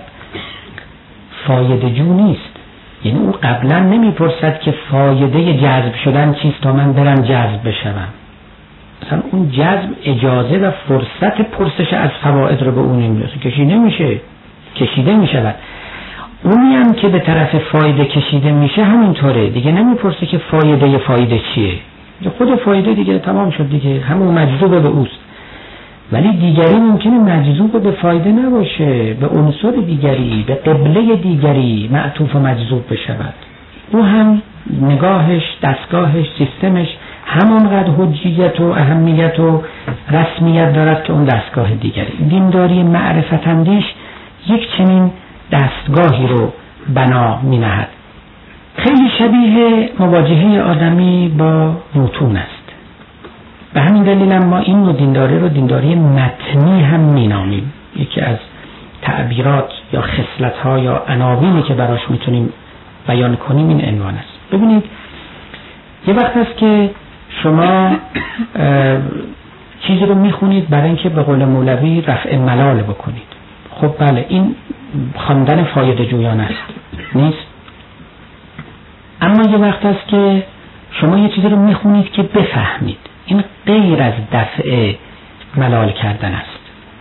فایده جو نیست. یعنی او قبلا نمیپرسد که فایده جذب شدن چیست تا من برم جذب بشوم. مثلا اون جذب اجازه و فرصت پرسش از فواید رو به اون نمیرسه، کشیده میشود. اونی هم که به طرف فایده کشیده میشه همینطوره دیگه، نمیپرسه که فایده چیه، خود فایده دیگه تمام شد دیگه، همون مجذوب به اوست. ولی دیگری ممکنه مجذوب به فایده نباشه، به عنصر دیگری، به قبله دیگری معطوف و مجذوب بشود. او هم نگاهش، دستگاهش، سیستمش همانقدر حجیت و اهمیت و رسمیت دارد که اون دستگاه دیگری. دینداری معرفت اندیش یک چنین دستگاهی رو بنا می نهد. خیلی شبیه مواجهه آدمی با متون است. به همین دلیل هم ما این نوع دینداری رو دینداری متنی هم می نامیم. یکی از تعبیرات یا خصلت‌ها یا عناوینی که براش میتونیم بیان کنیم این عنوان است. ببینید یه وقت است که شما چیزی رو میخونید برای اینکه به قول مولوی رفع ملال بکنید. خب بله این خواندن فایده جویان است، نیست؟ اما یه وقت است که شما یه چیزی رو میخونید که بفهمید. این غیر از دفع ملال کردن است.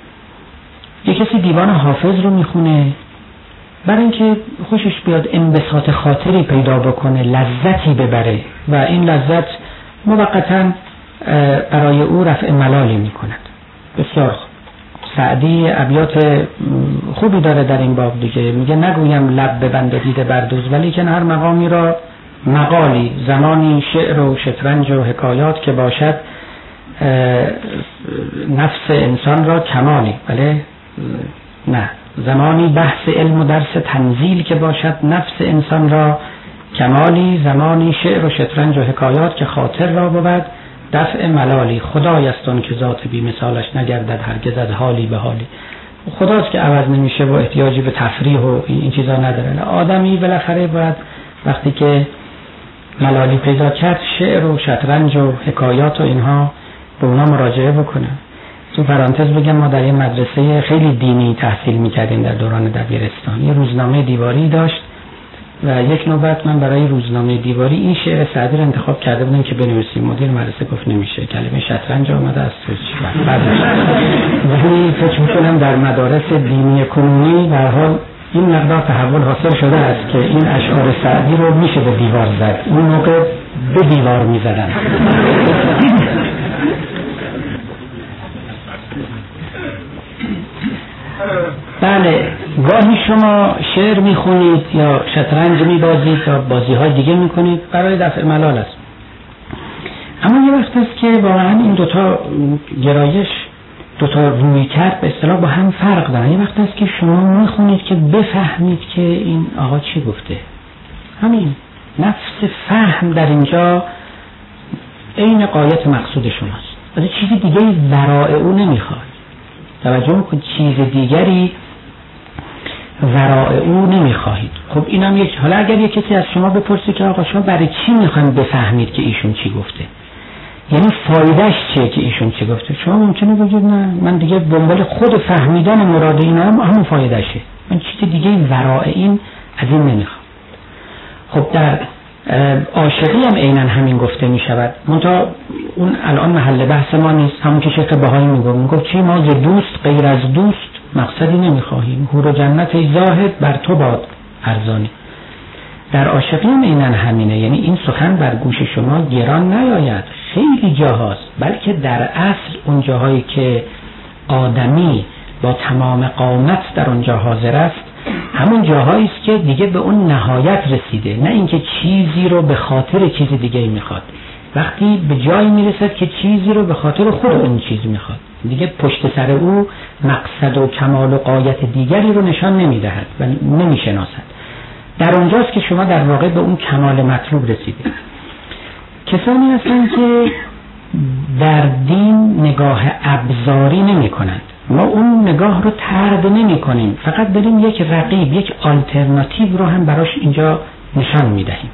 یه کسی دیوان حافظ رو میخونه برای اینکه خوشش بیاد انبساط خاطری پیدا بکنه، لذتی ببره و این لذت موقتاً برای او رفع ملالی میکند. بسیار خوب. سعدی ابیات خوبی داره در این باب دیگه، میگه نگویم لب ببند دیده بردوز ولی که هر مقامی را مقالی، زمانی شعر و شطرنج و حکایات که باشد نفس انسان را کمالی، بله نه، زمانی بحث علم و درس تنزیل که باشد نفس انسان را کمالی، زمانی شعر و شطرنج و حکایات که خاطر را بود دفع ملالی. خدای است آن که ذات بی مثالش نگردد هرگز از حالی به حالی. خداست که عوض نمیشه و احتیاجی به تفریح و این چیزا نداره. آدمی بالاخره باید وقتی که ملالی پیدا کرد شعر و شطرنج و حکایات و اینها به اونا مراجعه بکنه. تو پرانتز بگم ما در یه مدرسه خیلی دینی تحصیل میکردیم در دوران دبیرستان. یه روزنامه دیواری داشت و یک نوبت من برای روزنامه دیواری این شعر سعدی رو انتخاب کرده بودم که بنویسیم. مدیر مدرسه گفت نمیشه، کلمه شطرنج آمده از ولی فکر میکنم در مدارس دینی کنونی به هر حال این مقدار تحول حاصل شده است که این اشعار سعدی رو میشه به دیوار زد. اون موقع به دیوار میزدن. بله، گاهی شما شعر میخونید یا شطرنج میبازید یا بازی‌های دیگه میکنید برای دفع ملال است. اما یه وقت است که واقعا این دوتا گرایش، دوتا روی کرد به اصطلاح با هم فرق دارن. یه وقت است که شما میخونید که بفهمید که این آقا چی گفته. همین نفس فهم در اینجا عین غایت مقصود شماست. از چیزی دیگه ورای او نمیخواد. توجه میکنید چیز دیگری وراء او نمیخواهید. خب اینم یک، حالا اگر یک کسی از شما بپرسه که آقا شما برای چی میخواید بفهمید که ایشون چی گفته، یعنی فایدهش چیه که ایشون چی گفته، شما ممکنه بگید نه من دیگه دنبال خود فهمیدن مراد اینا همون فایدهشه، من چیز دیگه وراء این از این نمیخوام. خب در عاشقی هم عیناً همین گفته می شود، منتها اون الان محل بحث ما نیست. همون که شیخ بهایی میگفت چی ما ز دوست غیر از دوست مقصدی نمیخواهیم، حور و جنت ای زاهد بر تو باد ارزانی. در عاشقی هم عیناً همینه، یعنی این سخن بر گوش شما گران نیاید، خیلی جاهاست، بلکه در اصل اون جاهایی که آدمی با تمام قامت در اونجا حاضر است همون جاهایی است که دیگه به اون نهایت رسیده، نه اینکه چیزی رو به خاطر چیز دیگه میخواد. وقتی به جایی میرسد که چیزی رو به خاطر خود اون چیز میخواد، دیگه پشت سر او مقصد و کمال و غایت دیگری رو نشان نمیدهد و نمیشناسد. در اونجاست که شما در واقع به اون کمال مطلوب رسیده. کسانی هستند که در دین نگاه ابزاری نمی کنند. ما اون نگاه رو طرد نمی کنیم، فقط داریم یک رقیب، یک آلترناتیو رو هم براش اینجا نشان می دهیم.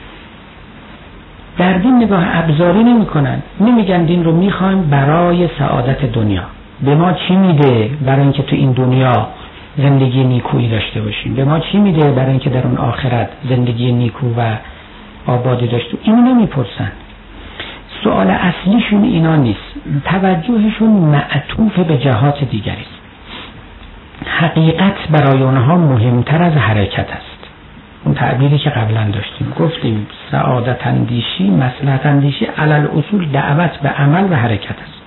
در دین نگاه ابزاری نمی کنند، نمیگن دین رو می خوایم برای سعادت دنیا. به ما چی میده برای اینکه تو این دنیا زندگی نیکویی داشته باشیم؟ به ما چی میده برای اینکه در اون آخرت زندگی نیکو و آبادی داشته؟ اینو نمیپرسن. سوال اصلیشون اینا نیست، توجهشون معطوف به جهات دیگری است. حقیقت برای اونها مهمتر از حرکت است. اون تعبیری که قبلا داشتیم، گفتیم سعادت اندیشی، مصلحت اندیشی علل اصول دعوت به عمل و حرکت است،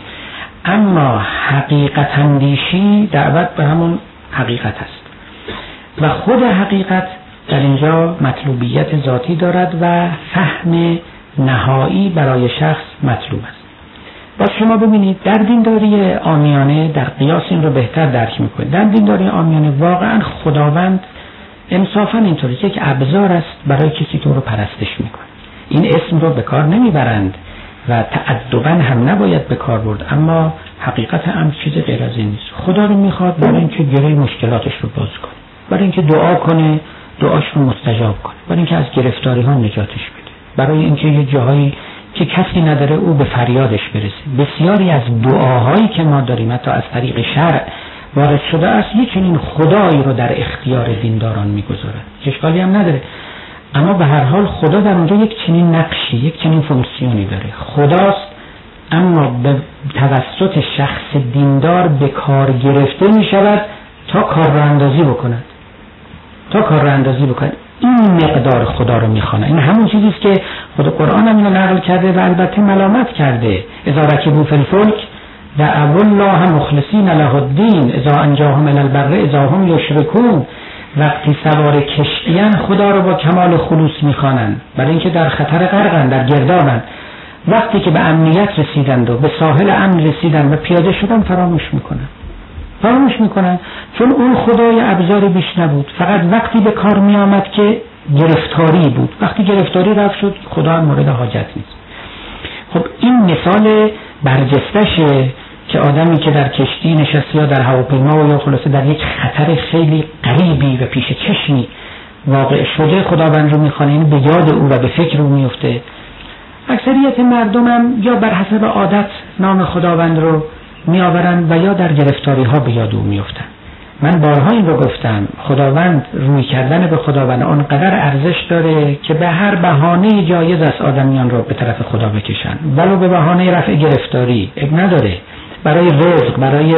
اما حقیقت اندیشی دعوت به همون حقیقت است و خود حقیقت در اینجا مطلوبیت ذاتی دارد و فهم نهایی برای شخص مطلوب است. باز شما ببینید در دینداری عامیانه در قیاس این رو بهتر درک میکنید. در دینداری عامیانه واقعا خداوند انصافا اینطوری که یک ابزار است برای کسی تو رو پرستش میکنه. این اسم رو به کار نمیبرند و تأدباً هم نباید به کار برد، اما حقیقت امر چیز غیر از این نیست. خدا رو میخواد برای اینکه گره مشکلاتش رو باز کنه، برای اینکه دعا کنه دعاش رو مستجاب کنه، برای اینکه از گرفتاری ها نجاتش بده، برای اینکه یه جاهایی که کسی نداره او به فریادش برسه. بسیاری از دعاهایی که ما داریم حتی از طریق شرع وارد شده است، یک چنین خدایی رو در اختیار دینداران میگذارد، اشکالی هم نداره، اما به هر حال خدا در اونجا یک چنین نقشی، یک چنین فونکسیونی داره. خداست اما به توسط شخص دیندار به کار گرفته می شود تا کار را اندازی بکند، تا کار را اندازی بکند. این مقدار خدا رو میخوانه. این همون چیزیست که خود قرآن هم اینو نقل کرده و البته ملامت کرده. اذا رکبوا فی الفلک دعوا الله مخلصین له الدین اذا انجاهم الی البر اذا هم یشرکون. وقتی سوار کشتیان خدا رو با کمال خلوص میخوانند، برای اینکه در خطر غرقند، در گردابند. وقتی که به امنیت رسیدند و به ساحل امن رسیدند و پیاده شدن فراموش میکنن، چون اون خدای ابزاری بیش نبود، فقط وقتی به کار می آمد که گرفتاری بود. وقتی گرفتاری رفت شد خدا هم مورد حاجت نیست. خب این مثال برجستشه که آدمی که در کشتی نشسته یا در هواپیما و یا خلاصه در یک خطر خیلی قریبی و پیش چشمی واقع شده خداوند رو میخوانه، این به یاد او و به فکر او میفته. اکثریت مردم هم یا بر حسب عادت نام خداوند رو میآورند و یا در گرفتاری ها به یاد او میافتند. من بارها این رو گفتم، خداوند، روی کردن به خداوند آنقدر ارزش داره که به هر بهانه جایز است آدمیان رو به طرف خدا بکشن، ولو به بهانه رفع گرفتاری اب نداره، برای رزق، برای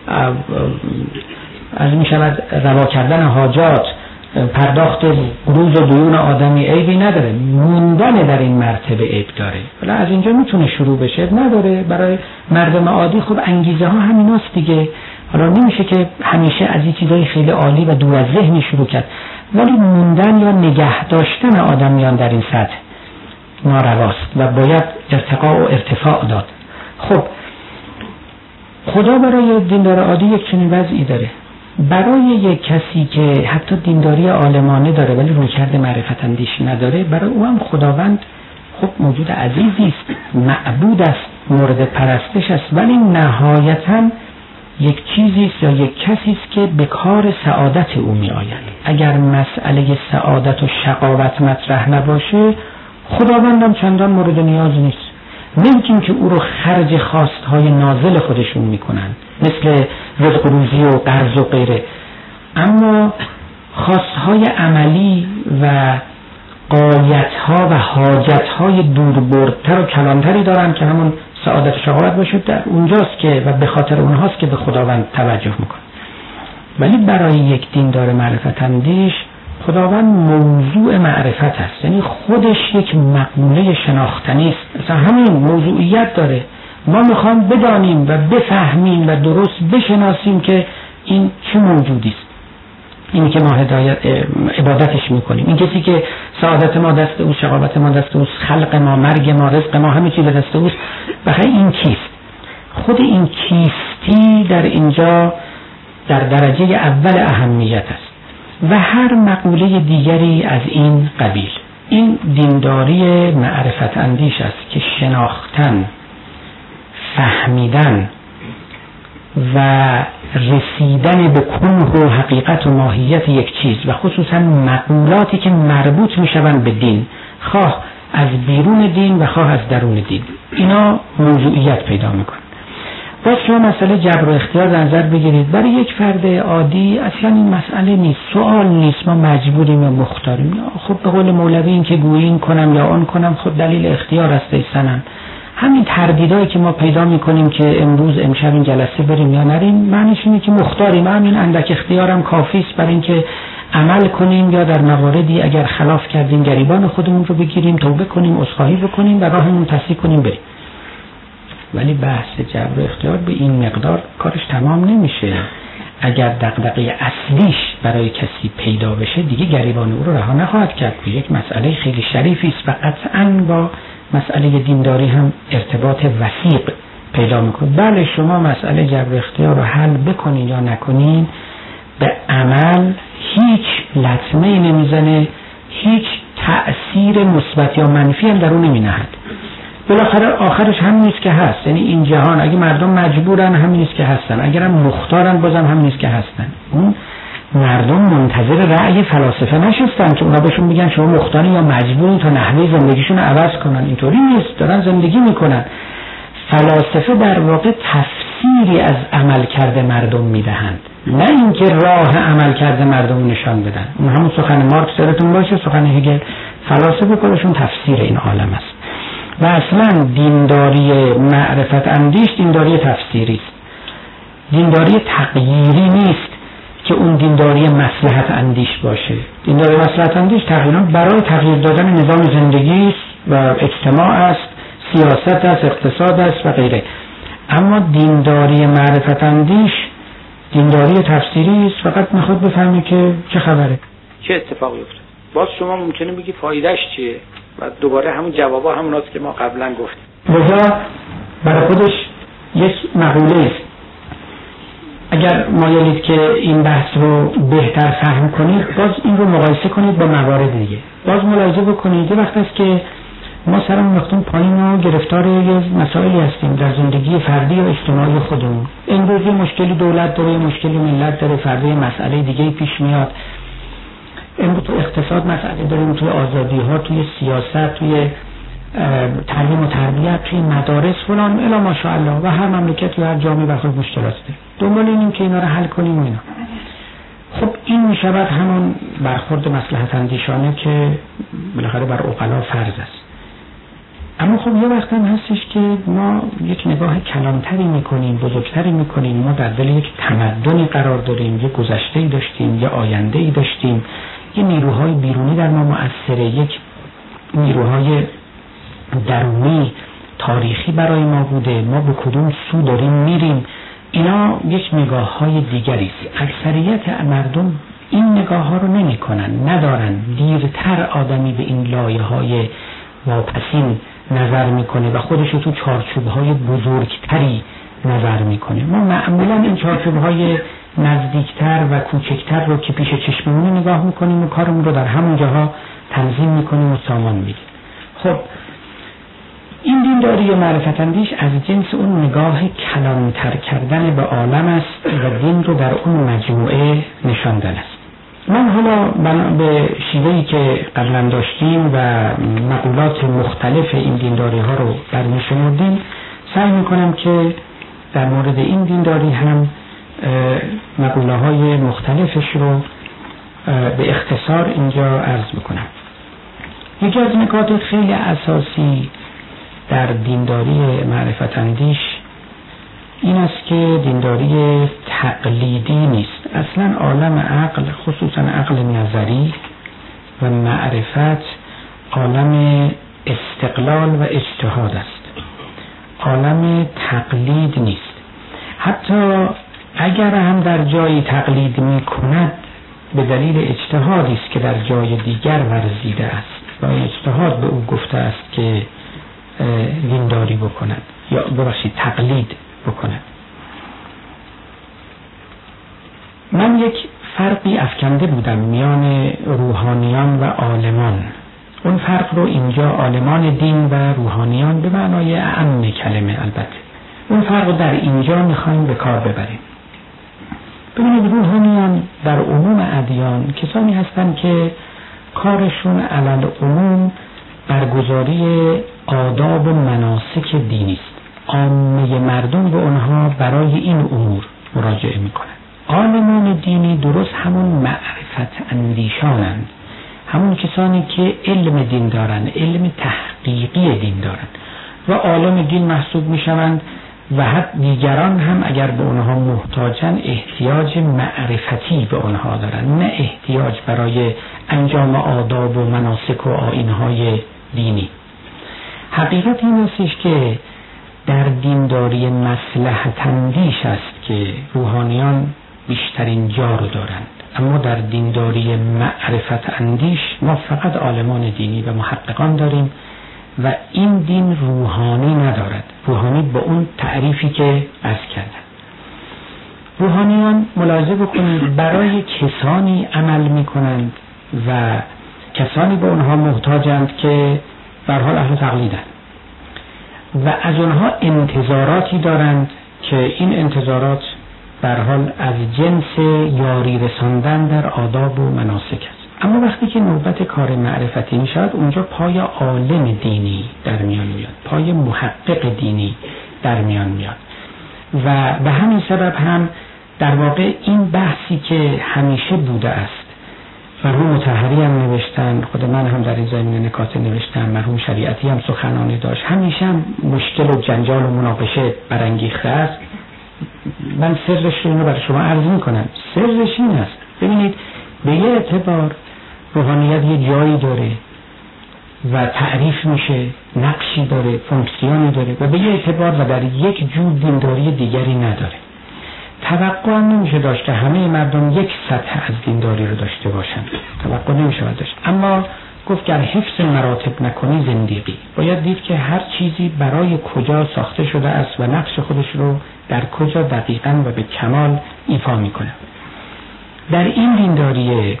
از می شود روا کردن حاجات، پرداخت قروض و دیون آدمی عیبی نداره. موندن در این مرتبه عیب داره، ولی از اینجا میتونه شروع بشه، نداره. برای مردم عادی خب انگیزه ها همیناست دیگه. حالا نمیشه که همیشه از این چیزای خیلی عالی و دور از ذهنی شروع کرد، ولی موندن یا نگه داشتن آدمیان در این سطح نارواست و باید ارتقا و ارتفاع داد. خب خدا برای دیندار عادی یک چنین وضعی داره. برای یک کسی که حتی دینداری عالمانه داره ولی رویکرد معرفت اندیشی نداره، برای او هم خداوند خب موجود عزیزی است، معبود است، مورد پرستش است، ولی نهایتاً یک چیزی است یا یک کسی است که به کار سعادت او می آید. اگر مسئله سعادت و شقاوت مطرح نباشه، خداوندم چندان مورد نیاز نیست. نمیگیم که او رو خرج خواستهای نازل خودشون میکنن، مثل رزق و روزی و قرض و غیره، اما خواستهای عملی و غایتها و حاجتهای دوربردتر و کلانتری دارن که همون سعادت و شقاوت باشه، در اونجاست که و به خاطر اونهاست که به خداوند توجه میکنه. ولی برای یک دیندار معرفت اندیش خداوند موضوع معرفت است، یعنی خودش یک مقوله شناختنی است، مثلا همین موضوعیت داره. ما میخوام بدانیم و بفهمیم و درست بشناسیم که این چه موجودی است، اینی که ما عبادتش میکنیم، این کسی که سعادت ما دست اوست، شقاوت ما دست اوست، خلق ما، مرگ ما، رزق ما، همه چیز دست اوست. بخاطر این کیست؟ خود این کیستی در اینجا در درجه اول اهمیت است و هر مقوله دیگری از این قبیل. این دینداری معرفت اندیش است که شناختن، فهمیدن و رسیدن به کنه و حقیقت و ماهیت یک چیز و خصوصا مقولاتی که مربوط میشوند به دین، خواه از بیرون دین و خواه از درون دین، اینا موضوعیت پیدا میکنن. باز شما مسئله جبر و اختیار در نظر بگیرید. برای یک فرد عادی اصلا این مسئله نیست، سوال نیست، ما مجبوریم یا مختاریم. خب به قول مولوی این که گویی این کنم یا آن کنم خود دلیل اختیار است ای سنن. همین تردیدایی که ما پیدا میکنیم که امروز امشب این جلسه بریم یا نریم، معنیش اینه که مختاریم. همین اندک اختیارم کافی است برای اینکه عمل کنیم یا در مواردی اگر خلاف کردیم گریبان خودمون رو بگیریم، توبه کنیم، عذرخواهی بکنیم و راهمون تصحیح کنیم بریم. ولی بحث جبر و اختیار به این مقدار کارش تمام نمیشه. اگر دغدغه اصلیش برای کسی پیدا بشه دیگه گریبان او رو رها نخواهد کرد. یک مسئله خیلی شریفی است و قطعاً با مسئله دینداری هم ارتباط وثیق پیدا میکنه. بله شما مسئله جبر و اختیار رو حل بکنین یا نکنین، به عمل هیچ لطمه‌ای نمیزنه، هیچ تأثیر مثبت یا منفی هم در اون نمینهد. بالاخره آخرش همین نیست که هست. یعنی این جهان اگه مردم مجبورن همین نیست که هستن، اگرم مختارن بازم همین نیست که هستن. اون مردم منتظر رأی فلاسفه نشستن که اونا بهشون بگن شما مختارین یا مجبورین تا نحوه زندگیشون رو عوض کنن. اینطوری نیست، دارن زندگی میکنن. فلاسفه در واقع تفسیری از عمل کرده مردم میدهند، نه اینکه راه عمل کرده مردم نشان بدن. اون همون سخن مارکس یادتون باشه، سخن هگل. فلاسفه کارشون تفسیر این عالم است و اصلا دینداری معرفت اندیش دینداری تفسیری است، دینداری تغییری نیست که اون دینداری مصلحت اندیش باشه. دینداری مصلحت اندیش تقریبا برای تغییر دادن نظام زندگی است و اجتماع است، سیاست است، اقتصاد است و غیره. اما دینداری معرفت اندیش دینداری تفسیری است، فقط میخواد بفهمی که چه خبره، چه اتفاقی افتاد. باز شما ممکنه بگی فایدهش چیه و دوباره همون جوابا هموناست که ما قبلا گفتیم. لذا برای خودش یک مقوله است. اگر مایلید که این بحث رو بهتر فهم کنید، باز این رو مقایسه کنید با موارد دیگه. باز ملاحظه بکنید یه وقت است که ما سرمون وقتون پایین و گرفتار یه مسائلی هستیم در زندگی فردی و اجتماعی خودمون. امروز یه مشکلی دولت داره، یه مشکلی ملت داره، فردا یه مسئله دیگه پیش میاد. امروز تو اقتصاد مسئله داریم، توی آزادی ها، توی سیاست، توی تعلیم و تربیت، توی مدارس فلان الا ماشاءالله، و هر مملکت و هر جامعه برخورد مشکلات داره. دنبال اینیم که اینا رو حل کنیم و اینا. خب این میشود همون برخورد مصلحت اندیشانه که بالاخره بر عقلا فرض است. اما خب یه وقت هم هستش که ما یک نگاه کلانتری میکنیم، بزرگتری میکنیم. ما در دل یک تمدنی قرار داریم، یه گذشته‌ای داشتیم، یه آینده‌ای داشتیم، یه نیروهای بیرونی در ما مؤثره، یک نیروهای درونی تاریخی برای ما بوده، ما به کدوم سو داریم میریم. اینا یک نگاه‌های دیگری است. اکثریت مردم این نگاه‌ها رو نمی‌کنن، ندارن. دیرتر آدمی به این لایه‌های واپسین نظر میکنه و خودش رو تو چارچوب‌های بزرگتری نظر میکنه. ما معمولا این چارچوب‌های نزدیکتر و کوچکتر رو که پیش چشممون نگاه میکنیم و کارمون رو در همون جاها تنظیم میکنیم و سامان میدیم. خب این این دینداری معرفت اندیش از جنس اون نگاه کلانتر کردن به عالم است و دین رو در اون مجموعه نشاندن است. من حالا به شیوهی که قبلا داشتیم و مقولات مختلف این دینداری ها رو برمی شمردیم سعی میکنم که در مورد این دینداری هم مقوله های مختلفش رو به اختصار اینجا عرض بکنم. یکی از نکات خیلی اساسی در دینداری معرفت اندیش این است که دینداری تقلیدی نیست. اصلا عالم عقل، خصوصا عقل نظری و معرفت، عالم استقلال و اجتهاد است، عالم تقلید نیست. حتی اگر هم در جایی تقلید می کند به دلیل اجتهادی است که در جای دیگر ورزیده است و اجتهاد به او گفته است که دینداری بکند یا ببخشید تقلید بکند. من یک فرقی افکنده بودم میان روحانیان و عالمان. اون فرق رو اینجا عالمان دین و روحانیان به معنای اعم کلمه البته اون فرق رو در اینجا میخوایم به کار ببریم. ببینید روحانیان در عموم ادیان کسانی هستند که کارشون علل عموم برگزاری آداب و مناسک دینی است. عامه مردم به اونها برای این امور مراجعه میکنند. عالمان دینی درست همون معرفت اندیشانند، همون کسانی که علم دین دارند، علم تحقیقی دین دارند و عالم دین محسوب میشوند و حتی دیگران هم اگر به اونها محتاجن احتیاج معرفتی به اونها دارند، نه احتیاج برای انجام آداب و مناسک و آیین‌های دینی. حقیقت این استش که در دینداری مصلحت اندیش است که روحانیان بیشترین جا رو دارند، اما در دینداری معرفت اندیش ما فقط عالمان دینی و محققان داریم و این دین روحانی ندارد. روحانی با اون تعریفی که عرض کردم. روحانیان ملاحظه بکنید برای کسانی عمل می کنند و کسانی به اونها محتاجند که به هر حال اهل تقلیدند و از اونها انتظاراتی دارند که این انتظارات به هر حال از جنس یاری رساندن در آداب و مناسک است. اما وقتی که نوبت کار معرفتی می شود اونجا پای عالم دینی در میان میاد، پای محقق دینی در میان میاد و به همین سبب هم در واقع این بحثی که همیشه بوده است، مرحوم مطهری هم نوشتن، خود من هم در این زمینه نکات نوشتم، مرحوم شریعتی هم سخنانی داشت، همیشه هم مشکل و جنجال و مناقشه برانگیخته است. من سرش رو اینو برای شما عرض میکنم. سرش این است، ببینید به یه اعتبار روحانیت یه جایی داره و تعریف میشه، نقشی داره، فونکسیونی داره و به یه اعتبار و در یک جور دینداری دیگری نداره. توقع نمیشه داشت که همه مردم یک سطح از دینداری رو داشته باشند، توقع نمیشه داشت. اما گفت گر حفظ مراتب نکنی زندگی، باید دید که هر چیزی برای کجا ساخته شده است و نقش خودش رو در کجا دقیقاً و به کمال ایفا میکنه. در این دینداری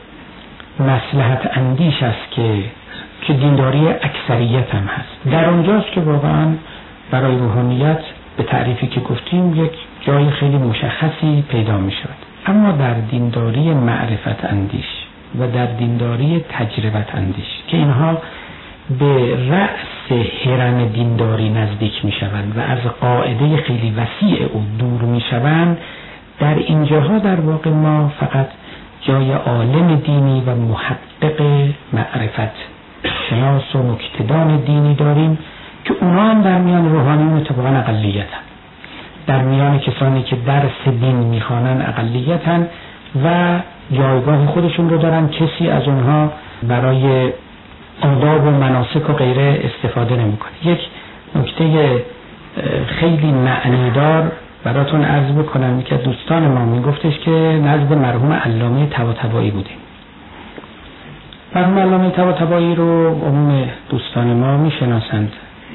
مصلحت اندیش است که دینداری اکثریت هم هست. در اونجاست که واقعاً برای روحانیت به تعریفی که گفتیم یک جای خیلی مشخصی پیدا می شود. اما در دینداری معرفت اندیش و در دینداری تجربت اندیش که اینها به رأس هرم دینداری نزدیک می شوند و از قاعده خیلی وسیع او دور می شوند، در اینجاها در واقع ما فقط جای عالم دینی و محقق معرفت شناس و نکته‌دان دینی داریم که اونا هم در میان روحانیون اتفاقا اقلیت هم. در میان کسانی که درس دین میخوانن اقلیتن و جایگاه خودشون رو دارن، کسی از اونها برای آداب و مناسک و غیره استفاده نمیکنه. یک نکته خیلی معنیدار براتون عرض بکنم که دوستان ما میگفتش که نزد مرحوم علامه طباطبایی بودیم. مرحوم علامه طباطبایی رو عموم دوستان ما میشناسند.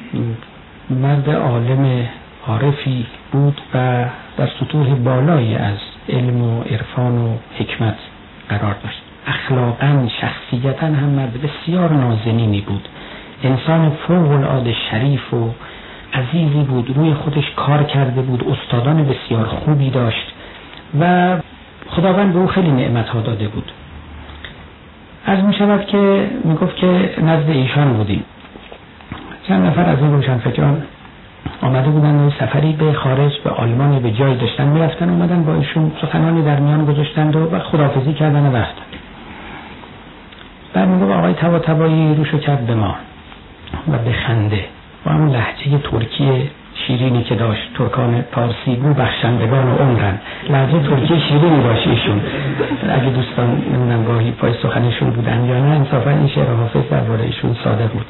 مرد عالم عارفی بود و در سطوح بالایی از علم و عرفان و حکمت قرار داشت. اخلاقاً شخصیتاً هم مرد بسیار نازنینی بود، انسان فوق العاده شریف و عزیزی بود، روی خودش کار کرده بود، استادان بسیار خوبی داشت و خداوند به او خیلی نعمت‌ها داده بود. از می شود که می گفت که نزد ایشان بودیم، چند نفر از این روشنفکران آمده بودن و سفری به خارج، به آلمان به جای داشتن می رفتن، اومدن با ایشون سخنانی در میان گذاشتند و خداحافظی کردن و رفتن. بعد می گفت آقای طباطبایی روشو کرد به ما و به خنده و همون لهجه ترکی شیرینی که داشت، ترکان پارسی بو بخشندگان و عمرن، لهجه ترکی شیرینی داشت ایشون. اگه دوستان نمیدونم گاهی پای سخنشون بودن یا نه، انصافا این شعر حافظ درباره ایشون ساده بود.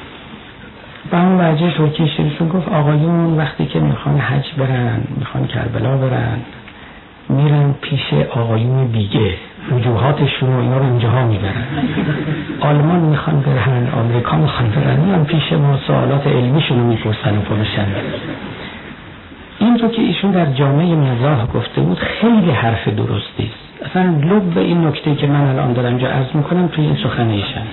با اون لهجه ترکی شیرینشون گفت آقایون وقتی که میخوان حج برن، میخوان کربلا برن، میرن پیش آقایون بیگه، وجوهاتشون و اینا رو اینجاها میبرن. آلمان میخوان برن، آمریکا میخوان برن، میان پیش ما سوالات علمیشون رو میپرسن و پرسن. این رو که ایشون در جامعه مزاح گفته بود خیلی حرف درستی است. اصلا لب این نکته که من الان دارم جا عرض میکنم توی این سخن ایشان،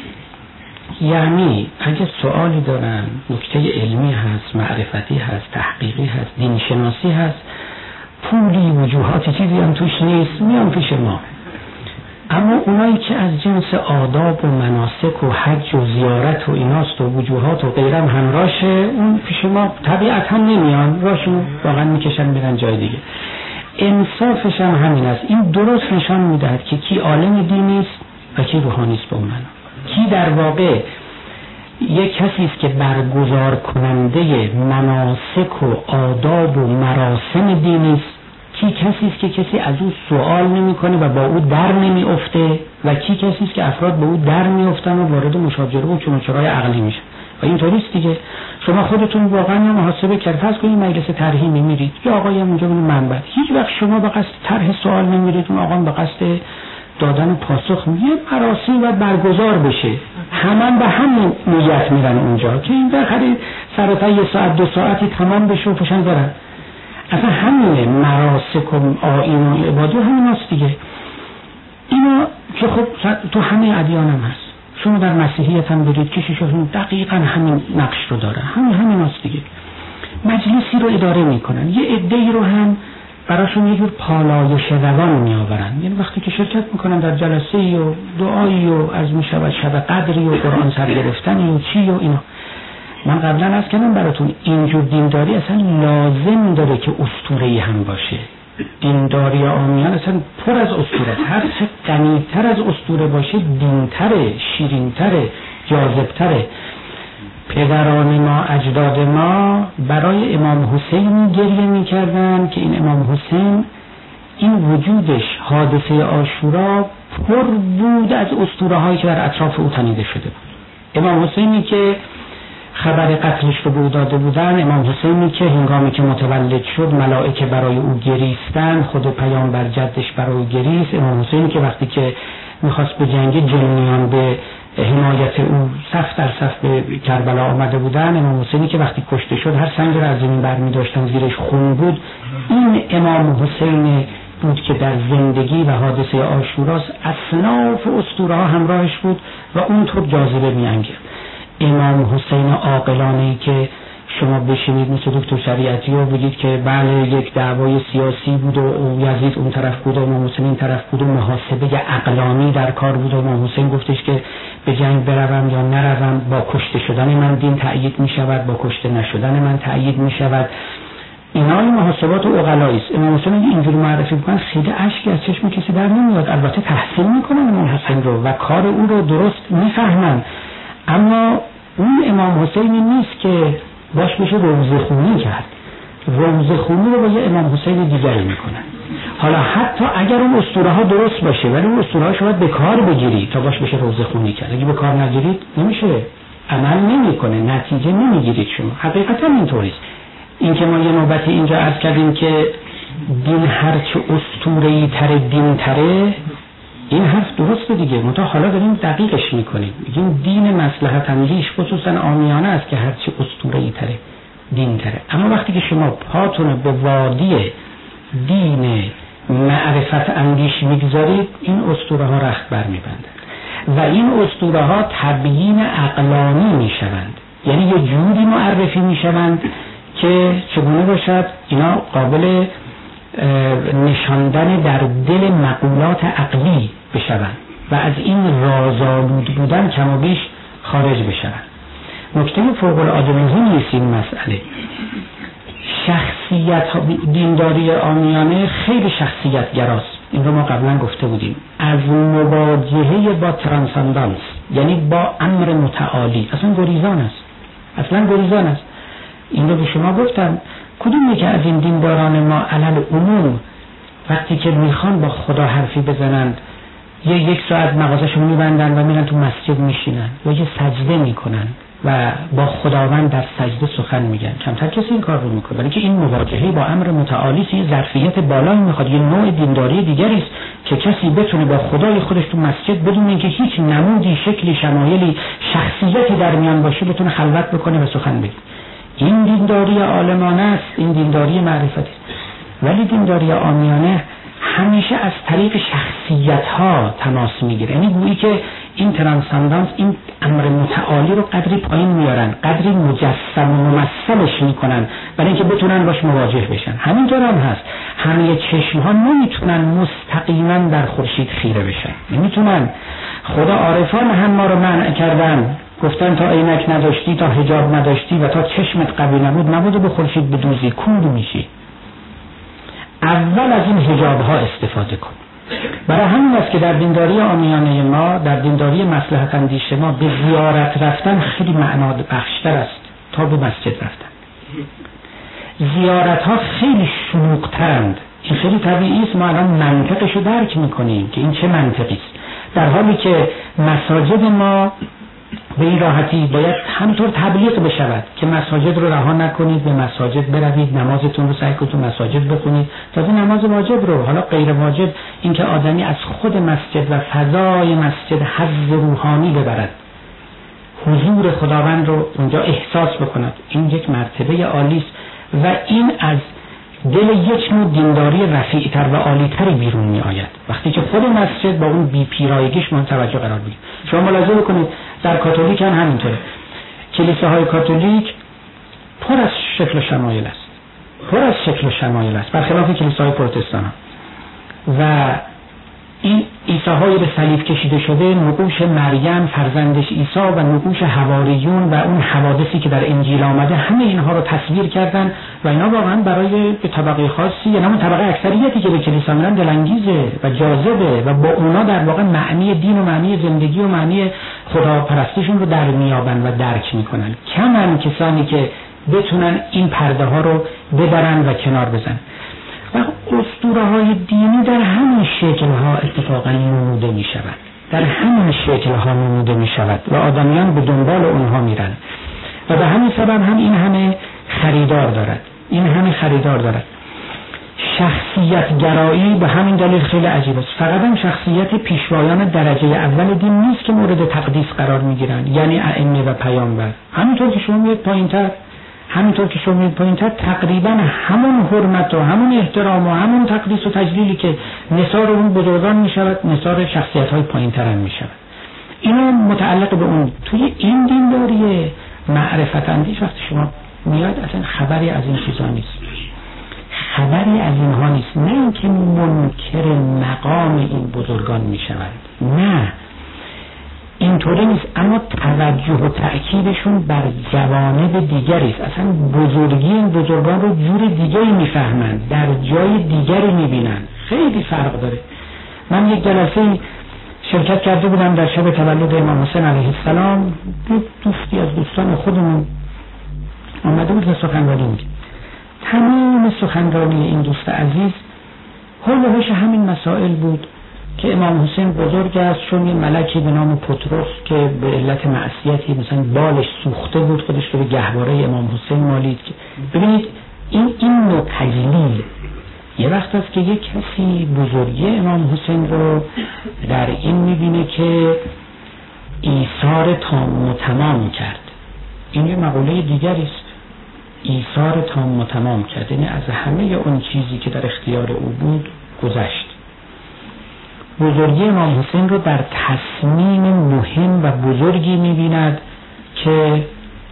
یعنی اگه سوالی دارن، نکته علمی هست، معرفتی هست، تحقیقی هست، دینشناسی هست، پولی وجوهاتی چیزی هم توش نیست، میان پیش ما. اما اونایی که از جنس آداب و مناسک و حج و زیارت و ایناست و وجوهات و غیرم همراشه، اون پیش ما طبیعت هم نمیان، راشون واقعا میکشن میرن جای دیگه. انصافش هم همین است. این درست نشان میدهد که کی عالم دینی است و کی روحانی است به اون معنا. کی در واقع یک کسی است که برگزار کننده مناسک و آداب و مراسم دینی است، کی کسی است که کسی از او سوال نمیکنه و با او در نمیافته، و کی کسی است که افراد با او در میافتن و وارد مشاجره و چنوچرای عقلی میشن. و اینطوریست دیگه. شما خودتون واقعا محاسبه کرد، فرض کنید مجلس طرحی میمیرید، یا آقایی هم اونجا میره منبع، هیچ وقت شما به قصد طرح سوال نمیرید، اون آقا به قصد دادن پاسخ یه مراسم و برگزار بشه، همه به همین نیت میرن اونجا که این بخرید سرتا یه ساعت دو ساعتی تمام بشه و پشن دارن. اصلا همینه مراسم و آیین و عبادی همین هست دیگه. اینا که خب تو همه ادیان هم هست، شما در مسیحیت هم برید کشیششون دقیقا همین نقش رو داره، همین هست دیگه. مجلسی رو اداره میکنن، یه عده‌ای رو هم براشون یه جور پالایش روان میآورن، یعنی وقتی که شرکت میکنن در جلسه‌ای و دعایی و از میشود شب قدری و قرآن سر گرفتنی و چی و اینا. من قبلا عرض کردم براتون اینجور دینداری اصلا لازم داره که اسطوره‌ای هم باشه. دینداری عامیان اصلا پر از اسطوره، هر چه غنی‌تر از اسطوره باشه دین‌تره، شیرین‌تره، جاذب‌تره. پدران ما، اجداد ما برای امام حسین گریه می‌کردن که این امام حسین این وجودش حادثه عاشورا پر بود از اسطوره‌هایی که در اطراف او تنیده شده بود. امام حسینی که خبر قتلش رو به او داده بودن، امام حسینی که هنگامی که متولد شد ملائکه برای او گریستن، خود پیامبر جدش برای او گریست، امام حسینی که وقتی که میخواست به جنگ جنیان به حمایت او صف در صف به کربلا آمده بودن، امام حسینی که وقتی کشته شد هر سنگ را از زمین برمی داشتن زیرش خون بود، این امام حسین بود که در زندگی و حادثه عاشوراس اصناف اسطوره ها همراهش بود و اونطور جاذبه می‌انگیخت. امام حسین عاقلانه‌ای که شما بشینید مثل دکتر شریعتی و بگید که بله یک دعوای سیاسی بود و یزید اون طرف بود و امام حسین این طرف بود و محاسبه عقلانی در کار بود و امام حسین گفتش که به جنگ بروم یا نروم، با کشته شدن من دین تأیید می شود، با کشته نشدن من تأیید می شود. اینا محاسبات و عقلایی است. امام حسین اینجوری معرفی می‌کنن خیلی اشکی از چشم کسی در نمیاد. البته تحسین میکنن امام حسین رو و کار او رو درست میفهمن، اما اون امام حسینی نیست که باش بشه روزه خونی کرد. روزه خونی رو با یه امام حسین دیگری میکنن. حالا حتی اگر اون اسطوره ها درست باشه ولی اون اسطوره ها شما به کار بگیری تا باش بشه روزه خونی کرد. اگه به کار نگیرید نمیشه، عمل نمیکنه، نتیجه نمیگیرید شما. حقیقتا اینطوریه. این که ما یه نوبتی اینجا عرض کردیم که دین هرچه اسطوره‌ای تره دین تره، این حرف درسته دیگه، منتها حالا داریم دقیقش میکنیم، میگیم دین مصلحت اندیش خصوصا عامیانه است که هرچی اسطوره‌ای تره دین تره. اما وقتی که شما پاتون به وادی دین معرفت اندیش میگذارید، این اسطوره ها رخت بر میبندند و این اسطوره ها تبیین عقلانی میشوند، یعنی یه جوری معرفی میشوند که چگونه باشد اینا قابل نشاندن در دل مقولات عقلی بشوند و از این رازآلود بودن کم و بیش خارج بشوند. نکته فوق العاده مهمی است این مسئله. شخصیت دینداری عامیانه خیلی شخصیت گراست. این رو ما قبلا گفته بودیم. از مواجهه با ترانسندانس، یعنی با امر متعالی، اصلا گریزان است. این رو به شما گفتم. کدوم یکی از این دینداران ما علل عموم وقتی که میخوان با خدا حرفی بزنند یک ساعت مغازه‌شون میبندن و میرن تو مسجد میشینن یا یه سجده میکنن و با خداوند در سجده سخن میگن؟ کمتر کسی این کار رو میکنه، ولی که این مواجهه با امر متعالی یه ظرفیت بالایی میخواد. یه نوع دینداری دیگری است که کسی بتونه با خدای خودش تو مسجد بدون اینکه هیچ نمودی، شکلی، شمایلی، شخصیتی در میان باشه بتونه خلوت بکنه و سخن بگه. این دینداری عالمانه است، این دینداری معرفتی است. ولی دینداری عامیانه همیشه از طریق شخصیت ها تماس میگیره، یعنی گویی که این ترانسندانس، این امر متعالی رو قدری پایین میارن، قدری مجسم و ممثلش میکنن برای اینکه بتونن باش مواجه بشن. همینطور هم هست، همه چشم ها نمیتونن مستقیما در خورشید خیره بشن، نمیتونن. خدا عارفان هم ما رو منع کردن، گفتن تا عینک نداشتی، تا حجاب نداشتی و تا چشمت قوی نبود به خورشید بدوزی، کور میشی. اول از این حجاب ها استفاده کن. برای همین است که در دینداری عامیانه ما، در دینداری مصلحت اندیش ما، به زیارت رفتن خیلی معنا بخشتر است تا به مسجد رفتن. زیارت ها خیلی شلوغ‌ترند. این خیلی طبیعی است، ما الان منطقش رو درک میکنیم که این چه منطقی است، در حالی که مساجد ما به این راحتی باید همطور تبلیغ بشود که مساجد رو رها نکنید، به مساجد بروید، نمازتون رو سعی کنید تو مساجد بخونید. تازه نماز واجب رو، حالا غیر واجب، این که آدمی از خود مسجد و فضای مسجد حظ روحانی ببرد، حضور خداوند رو اونجا احساس بکند، این یک مرتبه عالی است و این از دل یک نوع دینداری رفیع‌تر و عالی‌تری بیرون می آید وقتی که خود مسجد با اون بی پیرایگیش مورد توجه قرار بگیره. شما ملاحظه بکنید در کاتولیک هم همینطوره. کلیساهای کاتولیک پر از شکل و شمایل است، برخلاف کلیساهای پروتستان ها. و این عیساهای به صلیب کشیده شده، نقوش مریم فرزندش عیسی و نقوش حواریون و اون حوادثی که در انجیل آمده، همه اینها رو تصویر کردن و اینا واقعا برای به طبقه خاصی، یعنی اون طبقه اکثریتی که به کلیسا میرن دلانگیزه و جاذبه و با اونا در واقع معنی دین و معنی زندگی و معنی خداپرستیشون رو در میابن و درک میکنن. کمن کسانی که بتونن این پرده ها رو ببرن و کنار بزنن. و اسطوره های دینی در همین شکل ها اتفاقا نموده می شود، در همین شکل ها نموده می شود و آدمیان به دنبال اونها میرن و به همین سبب هم این همه خریدار دارد. شخصیت گرایی به همین دلیل خیلی عجیب است. فقط هم شخصیت پیشوایان درجه اول دین نیست که مورد تقدیس قرار می گیرن، یعنی ائمه و پیامبر. همینطور که شما میاد پایینتر تقریبا همون حرمت و همون احترام و همون تقدیس و تجلیلی که نثار اون بزرگان می شود، نثار شخصیت های پایینتر هم می شود. اینو متعلق به اون. توی این دینداری معرفت اندیش وقتی شما میاد اصلا خبری از این چیزا نیست، خبری از اینها نیست. نه اینکه منکر مقام این بزرگان می شود، نه اینطوری نیست، اما توجه و تأکیدشون بر جوانب دیگری است. اصلا بزرگی این بزرگان رو جور دیگری میفهمند، در جای دیگری میبینن. خیلی فرق داره. من یک جلسه شرکت کرده بودم در شب تولد امام حسین علیه السلام. دوستی از دوستان خودمون آمده بود و سخنرانی بود. تمام سخنرانی این دوست عزیز حول و حوش همین مسائل بود که امام حسین بزرگ است، چون یه ملکی به نام پطرس که به علت معصیتی مثلا بالش سوخته بود، خودش رو به گهواره امام حسین مالید. ببینید این نوع تجلیل یه وقت است که یک کسی بزرگی امام حسین رو در این میبینه که ایثار تام و تمام کرد. این یه مقوله دیگری است. ایثار تام و تمام کرد، یعنی از همه اون چیزی که در اختیار او بود گذشت. بزرگی امام حسین رو در تصمیم مهم و بزرگی می‌بیند که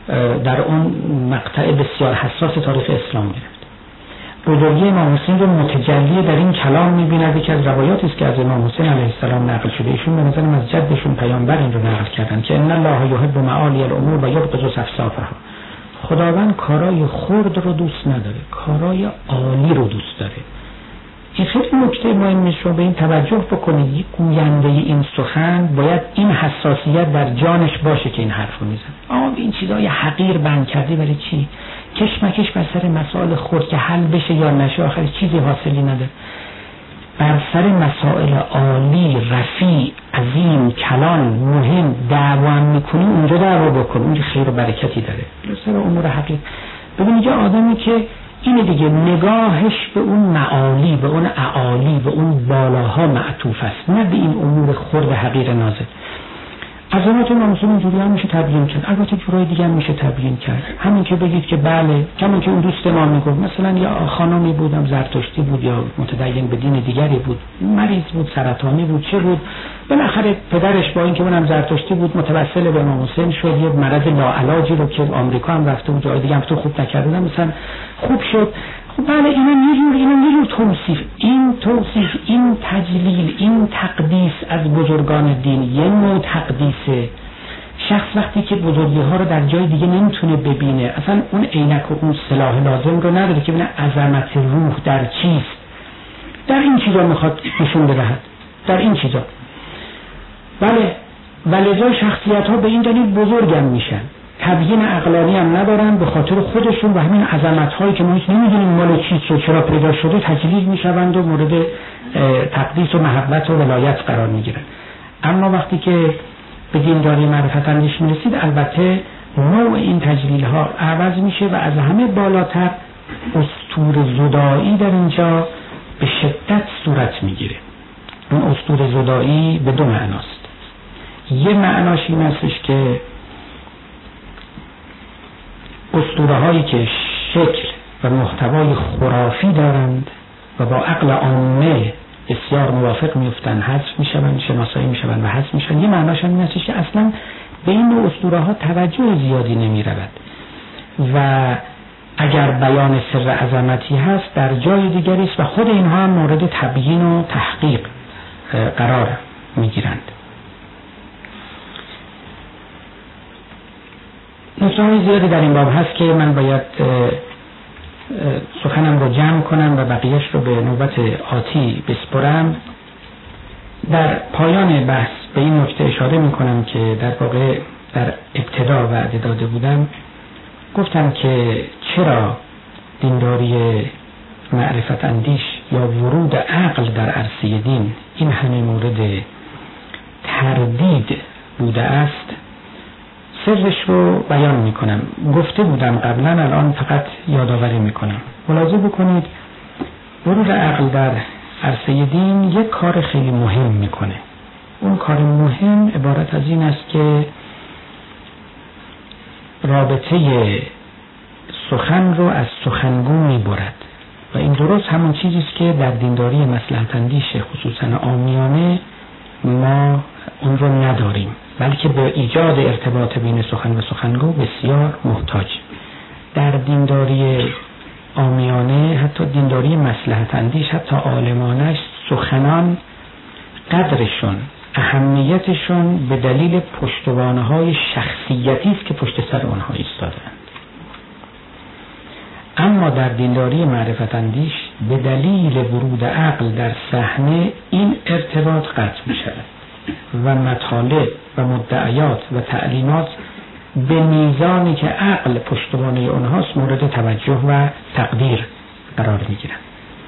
در اون مقطع بسیار حساس تاریخ اسلام گرفت. بزرگی امام حسین رو متجلی در این کلام می‌بیند. یکی از روایاتی است که از امام حسین علیه السلام نقل شده، ایشون به نظرم از جدشون پیامبر این رو نقل کردن که ان الله یحب معالی الامور و یبغض سفسافها. خداوند کارای خرد رو دوست نداره، کارای عالی رو دوست داره. این خیلی نکته مهمه، شما به این توجه بکنید. گوینده این سخن باید این حساسیت در جانش باشه که این حرف رو میزنه. این چیزای حقیر بند کردی برای چی؟ کشمکش بر سر مسائل خرد که حل بشه یا نشه آخر چیزی حاصلی نداره. بر سر مسائل عالی، رفیع، عظیم، کلان، مهم دعوا میکنی، اونجا دعوا بکن، اونجا خیر و برکتی داره. سر امور حقیقی ببینید یه آدمی که اینه دیگه، نگاهش به اون معالی، به اون اعالی، به اون بالاها معطوف است، نه به این امور خرد حقیر نازل. عظمت امام حسین اینجوری هم میشه تبیین کرد، البته جورای دیگه هم میشه تبیین کرد. همین که بگید که بله، همین که اون دوست ما میگفت مثلا یا خانمی بودم زرتشتی بود یا متدین به دین دیگری بود، مریض بود، سرطانی بود، چه بود، بالاخره پدرش با اینکه اونم زرتشتی بود متوسل به امام حسین شد، یه مرض لاعلاجی رو که آمریکا هم رفته بود جای دیگه هم تو خوب نکردن مثلا خوب شد. خب بله، اینا یه جور توصیف، این تجلیل، این تقدیس از بزرگان دین یه نوع تقدیسه. شخص وقتی که بزرگی ها رو در جای دیگه نمیتونه ببینه، اصلا اون عینک و اون سلاح لازم رو نداره که ببینه عظمت روح در چیست. در این چیزا میخواد نشون بدهد، در این چیزا. بله، ولذا شخصیت ها به این دلیل بزرگم میشن، تبیین عقلانی هم ندارن، به خاطر خودشون و همین عظمت هایی که ما هیچ نمیدونیم مال چیست و چرا پیدا شده تجلیل میشوند و مورد تقدیس و محبت و ولایت قرار میگیرن. اما وقتی که به دینداری معرفت اندیش میرسید، البته نوع این تجلیل ها عوض میشه و از همه بالاتر اسطوره زدایی در اینجا به شدت صورت میگیره. اون اسطوره زدایی به دو معناست. یه معناش این هستش که اسطوره هایی که شکل و محتوای خرافی دارند و با عقل عامه بسیار موافق میفتن، حذف میشوند، شناسایی میشوند و حذف میشن. یه معناش این هستش که اصلا به این نوع اسطوره ها توجه زیادی نمیرود و اگر بیان سر عظمتی هست در جای دیگری است و خود اینها هم مورد تبیین و تحقیق قرار میگیرند. نکته‌های زیادی در این باب هست که من باید سخنم رو جمع کنم و بقیهش رو به نوبت آتی بسپرم. در پایان بحث به این نکته اشاره می کنم که در واقع در ابتدا وعده داده بودم، گفتم که چرا دینداری معرفت اندیش یا ورود عقل در عرصه دین این همه مورد تردید بوده است. سرش رو بیان می کنم. گفته بودم قبلا، الان فقط یادآوری می کنم. ملاحظه بکنید ورود عقل در عرصه دین یک کار خیلی مهم میکنه. اون کار مهم عبارت از این است که رابطه سخن رو از سخنگو میبرد و این درست همون چیزی است که در دینداری مصلحت اندیش خصوصا عامیانه ما اون رو نداریم، بلکه به ایجاد ارتباط بین سخن و سخنگو بسیار محتاج. در دینداری عامیانه، حتی دینداری مصلحت اندیش، حتی عالمانش، سخنان قدرشون، اهمیتشون به دلیل پشتوانه‌های شخصیتی است که پشت سر اونها ایستادند. اما در دینداری معرفت اندیش به دلیل ورود عقل در صحنه این ارتباط قطع می شود و مطالب و مدعیات و تعلیمات به میزانی که عقل پشتوانه اونهاست مورد توجه و تقدیر قرار می گیرند.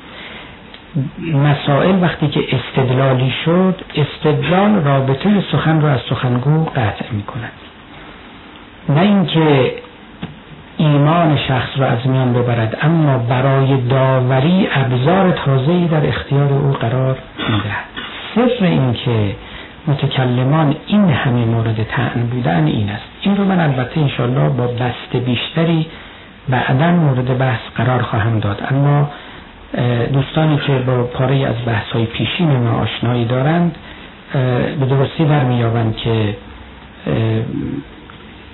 مسائل وقتی که استدلالی شد، استدلال رابطه سخن را از سخنگو قطع می کند، نه اینکه ایمان شخص را از میان ببرد، اما برای داوری ابزار تازه‌ای در اختیار او قرار می‌دهد. سر این که متکلمان این همه مورد طعن بودن این است. این رو من البته انشالله با بسط بیشتری بعداً مورد بحث قرار خواهم داد، اما دوستانی که با پاره از بحث‌های پیشین ما آشنایی دارند به درستی برمی‌یابند که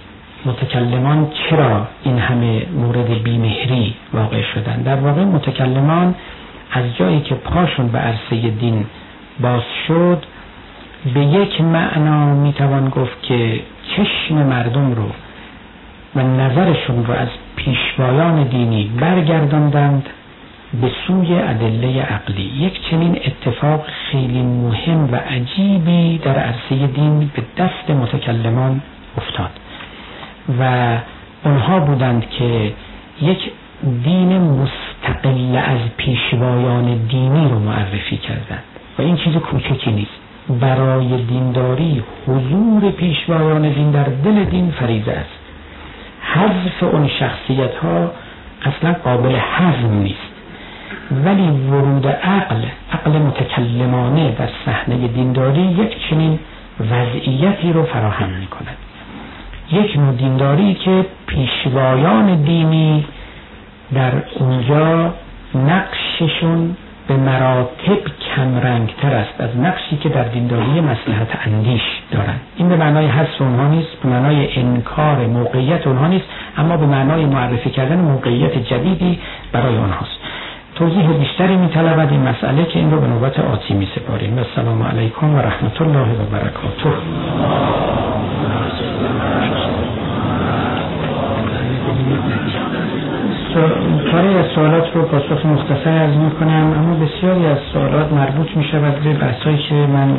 متکلمان چرا این همه مورد بیمهری واقع شدن؟ در واقع متکلمان از جایی که پاشون به عرصه دین باز شد، به یک معنا میتوان گفت که چشم مردم رو و نظرشون رو از پیشوایان دینی برگرداندند به سوی ادله عقلی. یک چنین اتفاق خیلی مهم و عجیبی در عرصه دین به دست متکلمان افتاد و اونها بودند که یک دین مستقل از پیشوایان دینی رو معرفی کردند و این چیز کوچکی نیست. برای دینداری حضور پیشوایان دین در دل دین فریضه است. حذف اون شخصیت ها اصلا قابل هضم نیست، ولی ورود عقل متکلمانه در صحنه دینداری یک چنین وضعیتی رو فراهم می کند. یک نوع دینداری که پیشوایان دینی در اونجا نقششون به مراتب کمرنگ تر است از نقشی که در دینداری مصلحت اندیش دارند. این به معنای حذف اونها نیست، به معنای انکار موقعیت اونها نیست، اما به معنای معرفی کردن موقعیت جدیدی برای اونهاست. توضیح بیشتری می‌طلبد این مسئله که این رو به نوبت آتی می‌سپاریم. السلام علیکم و رحمت الله و برکاته. پاره از سوالات رو پاسخ مختصر عرض می‌کنم، اما بسیاری از سوالات مربوط می‌شود به بحثایی که من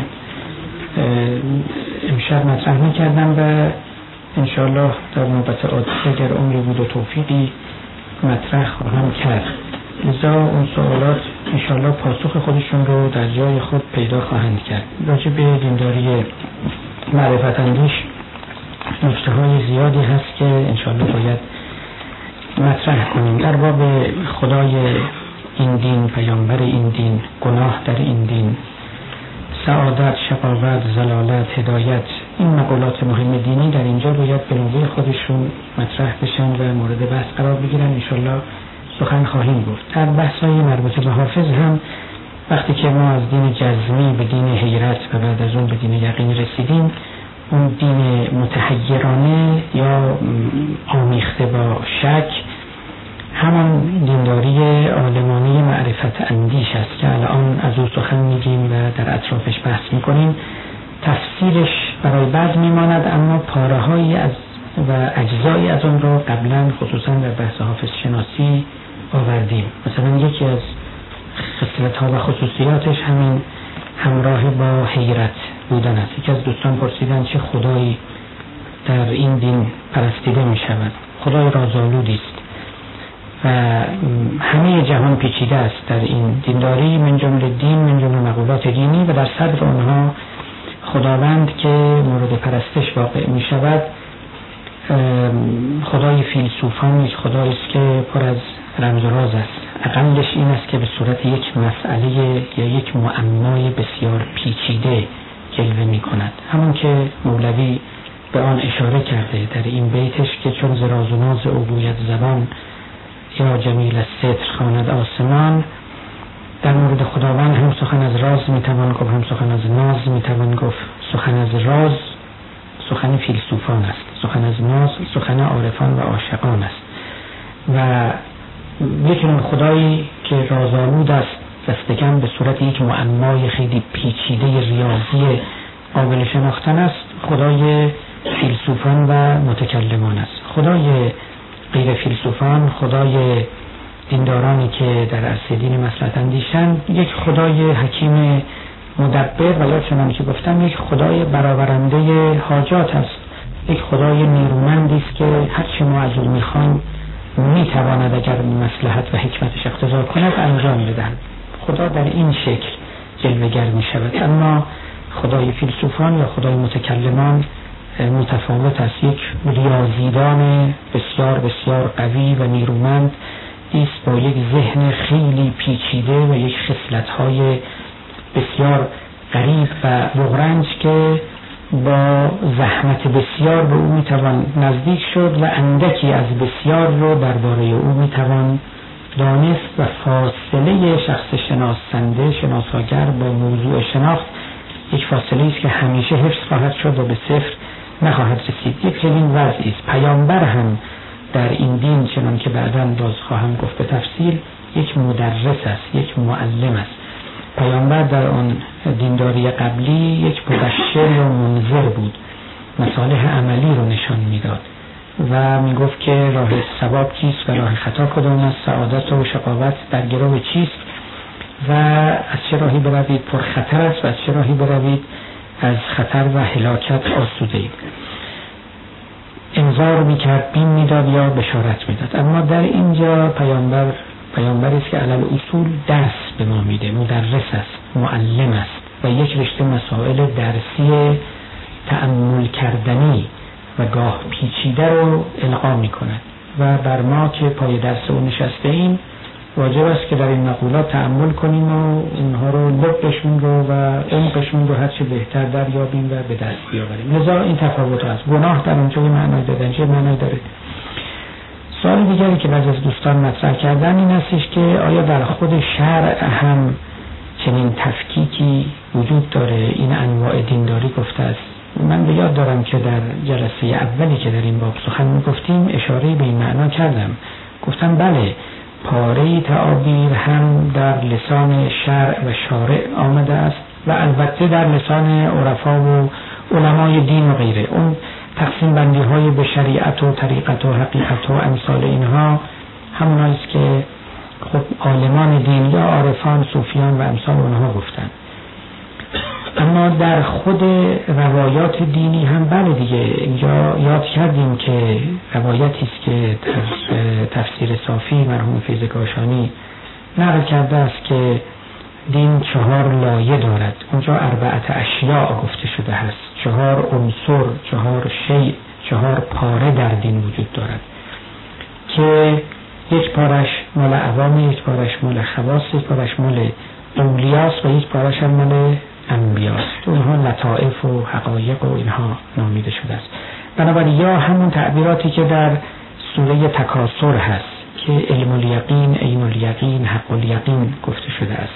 امشب مطرح می‌کردم و انشاءالله در نوبت آتی اگر عمری بود و توفیقی مطرح خواهم کرد. لذا اون سوالات انشاءالله پاسخ خودشون رو در جای خود پیدا خواهند کرد. راجع به دینداری معرفت اندیش نکته‌های زیادی هست که انشاءالله باید مطرح کنیم. در باب خدای این دین، پیامبر این دین، گناه در این دین، سعادت، شقاوت، ضلالت، هدایت، این مقولات مهم دینی در اینجا باید به نوبه خودشون مطرح بشن و مورد بحث قرار بگیرن. انشاءالله سخن خواهیم گفت. در بحث‌های مربوط به حافظ هم وقتی که ما از دین جزمی به دین حیرت و بعد از اون به دین یقین رسیدیم، اون دین متحیرانه یا آمیخته با شک همان دینداری عالمانه معرفت اندیش است که الان از او سخن میگیم و در اطرافش بحث میکنیم. تفسیرش برای بعد میماند، اما پاره‌هایی از و اجزایی از اون رو قبلا خصوصا در بحث حافظ شناسی آوردیم. مثلا یکی از خصلت‌ها و خصوصیاتش همین همراه با حیرت بودن است. یکی از دوستان پرسیدن چه خدایی در این دین پرستیده می شود؟ خدای رازآلودی است و همه جهان پیچیده است در این دینداری، من جمله دین، من جمله مقولات دینی، و در صدر آنها خداوند که مورد پرستش واقع می شود خدای فیلسوفان، یک خدایی است که پر از رمز و راز است. اقلش این است که به صورت یک مسئله یا یک معمای بسیار پیچیده جلوه می کند. همون که مولوی به آن اشاره کرده در این بیتش که چون ز راز و ناز او گوید زبان، یا جمیل الستر خواند آسمان. در مورد خداوند هم سخن از راز می توان گفت، هم سخن از ناز می توان گفت. سخن از راز سخن فیلسوفان است، سخن از ناز سخن عارفان و عاشقان است. و یک نوع خدایی که رازآلود است، دستکم به صورت یک معمای خیلی پیچیده ریاضی قابل شناختن است، خدای فیلسوفان و متکلمان است. خدای غیر فیلسوفان، خدای دیندارانی که در عرصه دین مصلحت اندیشند، یک خدای حکیم مدبر و یا چنان که گفتم یک خدای برآورنده حاجات است، یک خدای نیرومندی است که هر چه ما از او میخوایم میتواند اگر مصلحت و حکمتش اقتضا کند انجام بدهد. خدا در این شکل جلوه‌گر می شود. اما خدای فیلسوفان یا خدای متکلمان متفاوت است. یک ریاضیدان بسیار بسیار قوی و نیرومند است با یک ذهن خیلی پیچیده و یک خصلت‌های بسیار غریب و بغرنج که با زحمت بسیار به او میتوان نزدیک شد و اندکی از بسیار رو درباره او میتوان دانست و فاصله شخص شناسنده شناساگر با موضوع شناخت یک فاصله است که همیشه حفظ خواهد شد و به صفر نخواهد رسید. یک چنین وضعی است. پیامبر هم در این دین چنان که بعداً باز خواهم گفت به تفصیل یک مدرس است، یک معلم است. پیامبر در آن دینداری قبلی یک مبشر و منذر بود، مصالح عملی رو نشان میداد و میگفت که راه ثواب چیست و راه خطا کدام است، سعادت و شقاوت در گرو چیست و از چه راهی بروید پر خطر است و از چه راهی بروید از خطر و هلاکت آسوده اید. انذار میکرد، بین میداد یا بشارت میداد. اما در اینجا پیامبری است که علل اصول درس به ما میده، مدرس است، معلم است و یک رشته مسائل درسی تأمل کردنی و گاه پیچیده رو القا میکند و بر ما که پای درس او نشسته ایم واجب است که در این مقولات تأمل کنیم و اینها رو لبشون رو و عمقشون رو هرچه بهتر دریابیم و به دست بیاوریم. لذا این تفاوت هست. گناه در اونجا معنای دادن چه معنای داره؟ سوال دیگری که بعضی از دوستان مطرح کردن این هستش که آیا در خود شرع هم چنین تفکیکی وجود داره؟ این انواع دینداری گفته است. من به یاد دارم که در جلسه اولی که در این باب سخن می‌گفتیم اشاره به این معنا کردم. گفتم بله، پاره تعابیر هم در لسان شرع و شارع آمده است و البته در لسان عرفا و علمای دین و غیره. اون تقسیم بندی های به شریعت و طریقت و حقیقت و امثال اینها همونایست که خب عالمان دین یا عارفان، صوفیان و امثال اونها گفتن. اما در خود روایات دینی هم بله دیگه، اینجا یاد کردیم که روایتی است که تفسیر صافی مرحوم فیض کاشانی نقل کرده است که دین 4 لایه دارد. اونجا 4 اشیاء گفته شده هست، 4 عنصر، 4 شیء، 4 پاره در دین وجود دارد که یک پارش مال عوام، یک پارش مال خواص، یک پارش مال اولیاست و یک پارش هم مال انبیاست. اونها لطائف و حقایق و اینها نامیده شده است. بنابراین یا همون تعبیراتی که در سوره تکاثر هست که علم الیقین، عین الیقین، حق الیقین گفته شده است.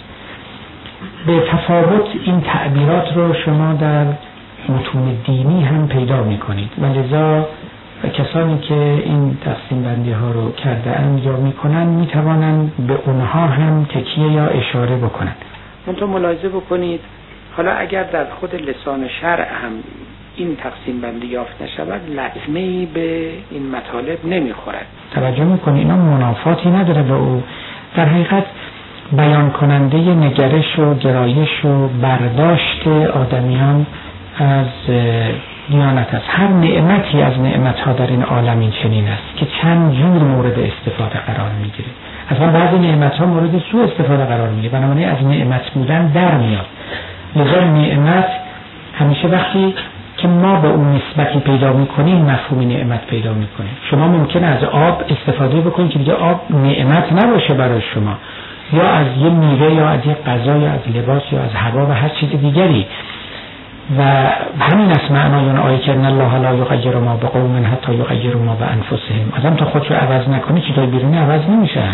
به تفاوت این تعبیرات رو شما در متون دینی هم پیدا می‌کنید و لذا کسانی که این تقسیم بندی ها رو کرده اند یا می‌کنن می‌توانند به اونها هم تکیه یا اشاره بکنند. منتها ملاحظه بکنید حالا اگر در خود لسان شرع هم این تقسیم بندی یافت نشود لطمه‌ای به این مطالب نمیخورد. توجه میکنید اینا منافاتی نداره به او. در حقیقت بیان کننده نگرش و گرایش و برداشت آدمیان از دیانت است. هر نعمتی از نعمتها در این عالم این چنین است که چند جور مورد استفاده قرار میگیره. اصلا بعضی نعمتها مورد سوء استفاده قرار میگیره، بنابراین از نعمت بودن در میاد. لذا نعمت همیشه وقتی که ما به اون نسبتی پیدا میکنیم مفهوم نعمت پیدا میکنیم. شما ممکنه از آب استفاده بکنید که دیگه آب نعمت نباشه برای شما، یا از یه میوه یا از یه غذا یا از لباس یا از هوا و هر چیز دیگری. و همین است معنای اون آیه که ان الله لا یغیر ما بقوم حتی یغیروا ما بانفسهم. آدم تا خودشو عوض نکنه چیزای بیرونی عوض نمیشن.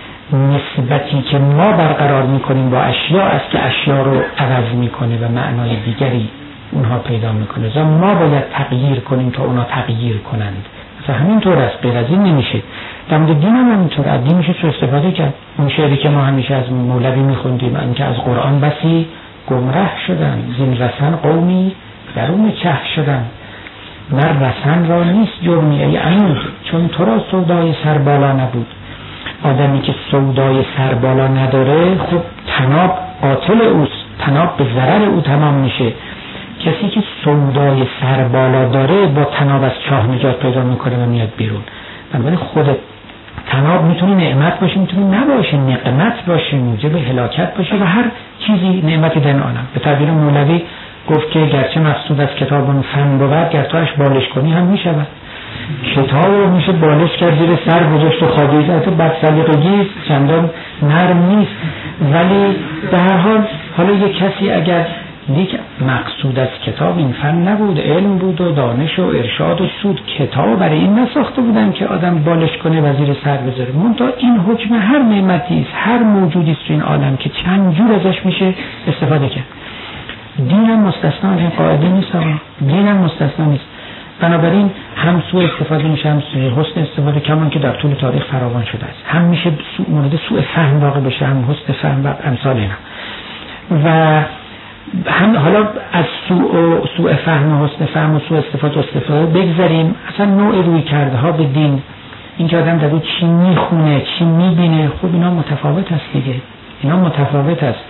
نسبتی که ما برقرار میکنیم با اشیاء است که اشیاء رو عوض میکنه و معنای دیگری اونها پیدا میکنه. لذا ما باید تغییر کنیم تا اونا تغییر کنند. مثلا همینطور است، غیر از این نمیشه. در مورد دین هم همینطور، از دین میشه سوء استفاده کرد. اون شعری که ما همیشه از مولوی میخوندیم، اینکه از قرآن بسی گمراه شدن، زین رسن قومی درون چه شدن. مر رسن را نیست جرمی ای عمود، چون تو را سودای سر بالا نبود. آدمی که سودای سر بالا نداره خب تناب قاتل اوست، تناب به ضرر او تمام میشه. کسی که سودای سر بالا داره با تناب از چاه نجات پیدا میکنه و میاد بیرون. بنابراین خود تناب میتونه نعمت باشه، میتونه نباشه، نقمت باشه، موجب هلاکت باشه و هر چیزی نعمتی در آنم. به تعبیر مولوی گفت که گرچه مقصود از کتاب فن بود، گر توش بالش کنی هم میشود. کتاب رو میشه بالش کرد، زیر سر گذاشت و خوابید، البته بد سلیقگی چندان نرم نیست، ولی به هر حال حالا یک کسی اگر یک مقصود از کتاب این فن نبود، علم بود و دانش و ارشاد و سود، کتاب برای این نساخته بودن که آدم بالش کنه و زیر سر بذاره. منتها این حکم هر نعمتی است، هر موجودی است تو این عالم که چند جور ازش میشه استفاده کرد. دین هم مستثنا از این قاعده نیست. دین هم مستثنا نیست. بنابراین هم سوء استفاده میشه هم حسن استفاده، کمان که در طول تاریخ فراوان شده است. هم میشه مورد سوء فهم واقع بشه، هم حسن فهم و امثال اینا. و هم حالا از سوء فهم و حسن فهم و سوء استفاده بگذاریم. اصلا نوع روی کرده ها به دین، این که آدم در رو چی میخونه چی میبینه، خب اینا متفاوت است دیگه، اینا متفاوت است.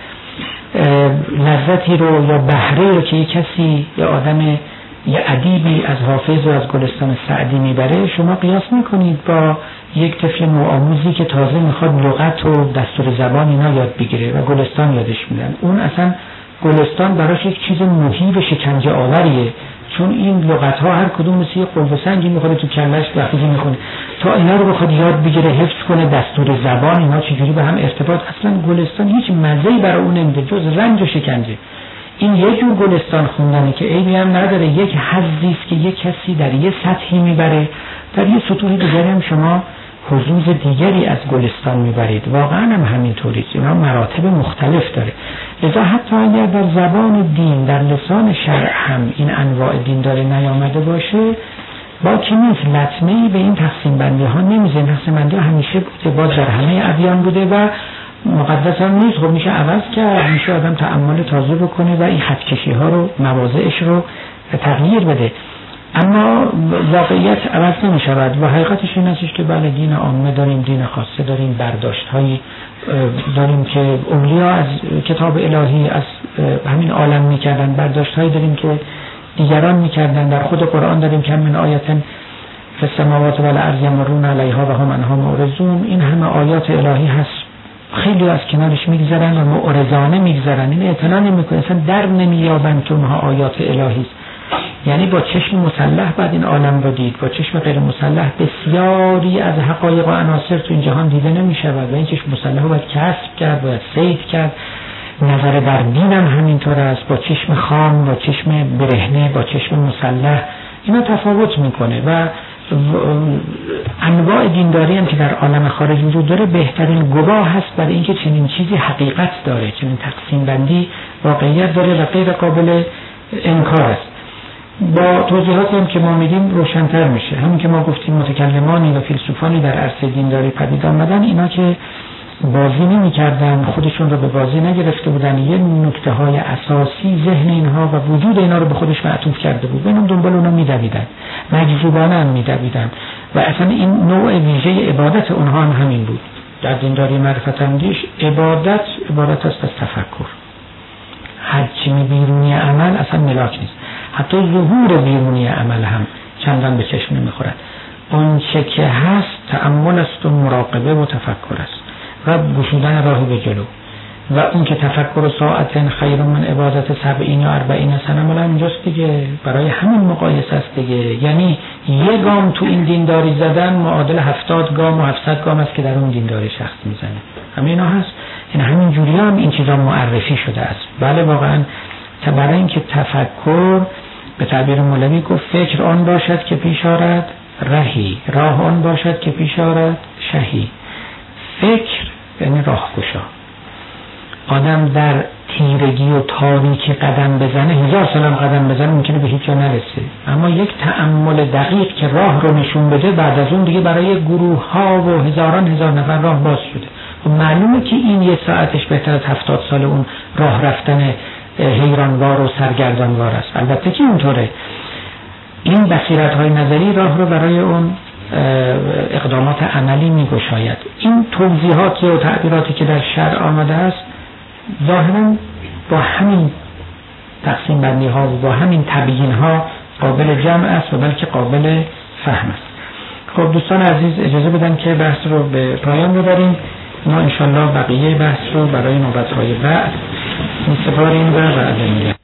لذتی رو یا بهره رو که یک کسی یا آدم یا ادیبی از حافظ و از گلستان سعدی میبره، شما قیاس میکنید با یک طفل نوآموزی که تازه میخواد لغت و دستور زبان اینا یاد بگیره و گلستان یادش میدن. اون اصلا گلستان براش یک چیز مهیب شکنجه آوریه، چون این لغت ها هر کدوم مثل یه قلب سنگی میخوره تو کلش وقتی میخونه، تا اینا رو بخواد یاد بگیره حفظ کنه دستور زبان اینا چجوری به هم ارتباط، اصلا گلستان هیچ مزه‌ای برای اون نمیده جز رنج و شکنجه. این یه جور گلستان خوندنه که عیبی هم نداره، یک حظی است که یک کسی در یه سطحی میبره، در یه سطوح دیگری هم شما حظوظ دیگری از گلستان میبرید. واقعا هم همینطوریه، اینا مراتب مختلف داره. لذا حتی اگر در زبان دین در لسان شرع هم این انواع دین داره نیامده باشه، با که نیست لطمه‌ای به این تقسیم بندی ها نمیزه. تقسیم بندی ها همیشه بوده، باز در همه ادیان بوده و مقدس هم نیست. خب میشه عوض کرد، میشه آدم تأمل تازه بکنه و این خطکشی ها رو مواضعش رو تغییر بده، اما واقعیت عوض نمیشود. و حقیقتش این هستش که بله دین عامه داریم، دین خاصه داریم، برداشت هایی داریم که اولیا از کتاب الهی از همین عالم میکردن، برداشت هایی داریم که دیگران میکردن. در خود قرآن داریم که من آیات فی السماوات و الارض یمرون علیها و هم عنها معرضون. این همه آیات الهی هست، خیلی از کنارش میگذرن و معرضانه میگذرن، این اعتنا نمیکنن، اصلا در نمییابن که اونها آیات الهی است. یعنی با چشم مسلح بعد این عالم رو دید، با چشم غیر مسلح بسیاری از حقایق و عناصر تو این جهان دیده نمیشود و این چشم مسلح رو باید کسب کرد، باید صید کرد. نظر بر دین هم همینطور است، با چشم خام، با چشم برهنه، با چشم مسلح اینا تفاوت میکنه. و انواع دینداری هم که در عالم خارج وجود داره بهترین گواه هست برای اینکه چنین چیزی حقیقت داره، چنین تقسیم بندی واقعیت داره و غیر قابل انکار است. با توضیحاتی هم که ما میدیم روشن‌تر میشه. همین که ما گفتیم متکلمانی و فیلسوفانی در عرصه دینداری پدید آمدن، اینا که بازی نمی‌کردن، خودشون رو به بازی نگرفته بودن، یه نکته‌های اساسی ذهن اینها و وجود اینا رو به خودش معطوف کرده بود، ببینم دنبال اونا می‌دویدن، مجذوبانه هم می‌دویدن و اصلا این نوع ویژه عبادت اونها هم همین بود. در دینداری معرفت اندیش عبادت عبارت است از تفکر. هرچی بیرونی عمل اصلا ملاک نیست، حتی ظهور بیرونی عمل هم چندان به چشم نمیخورد. اون چه که هست تأمل است و مراقبه و تفکر است و گشودن راه به جلو. و اون که تفکر ساعت خیر من عبادت 70 یا 40 سنه مال اینجاست دیگه، برای همین مقایسه است دیگه. یعنی یه گام تو این دینداری زدن معادل 70 گام و 700 گام است که در اون دینداری شخص میزنه. همین هست. این همین جوری هم این چیزا معرفی شده است. بله واقعا برای اینکه تفکر به تعبیر مولوی گفت فکر آن باشد که پیش آرد رهی، راه آن باشد که پیش آرد شهی. فکر یعنی راهگشا. آدم در تیرگی و تاریکی قدم بزنه، 1000 سال هم قدم بزنه ممکنه به هیچ جا نرسه، اما یک تأمل دقیق که راه رو نشون بده، بعد از اون دیگه برای گروه ها و هزاران هزار نفر راه باز شده. و معلومه که این یه ساعتش بهتر از 70 سال اون راه رفتن حیرانوار و سرگردانوار است. البته که اونطوره. این بصیرت های نظری راه رو برای اون اقدامات عملی میگشاید. این توضیحات و تعبیراتی که در شرع آمده است ظاهرا با همین تقسیم بندی ها و با همین تبیین ها قابل جمع است و بلکه قابل فهم است. خب دوستان عزیز اجازه بدن که بحث رو به پایان ببریم. ما انشالله بقیه بحث رو برای نوبت های بعد می‌سپاریم و بعد می‌گیم.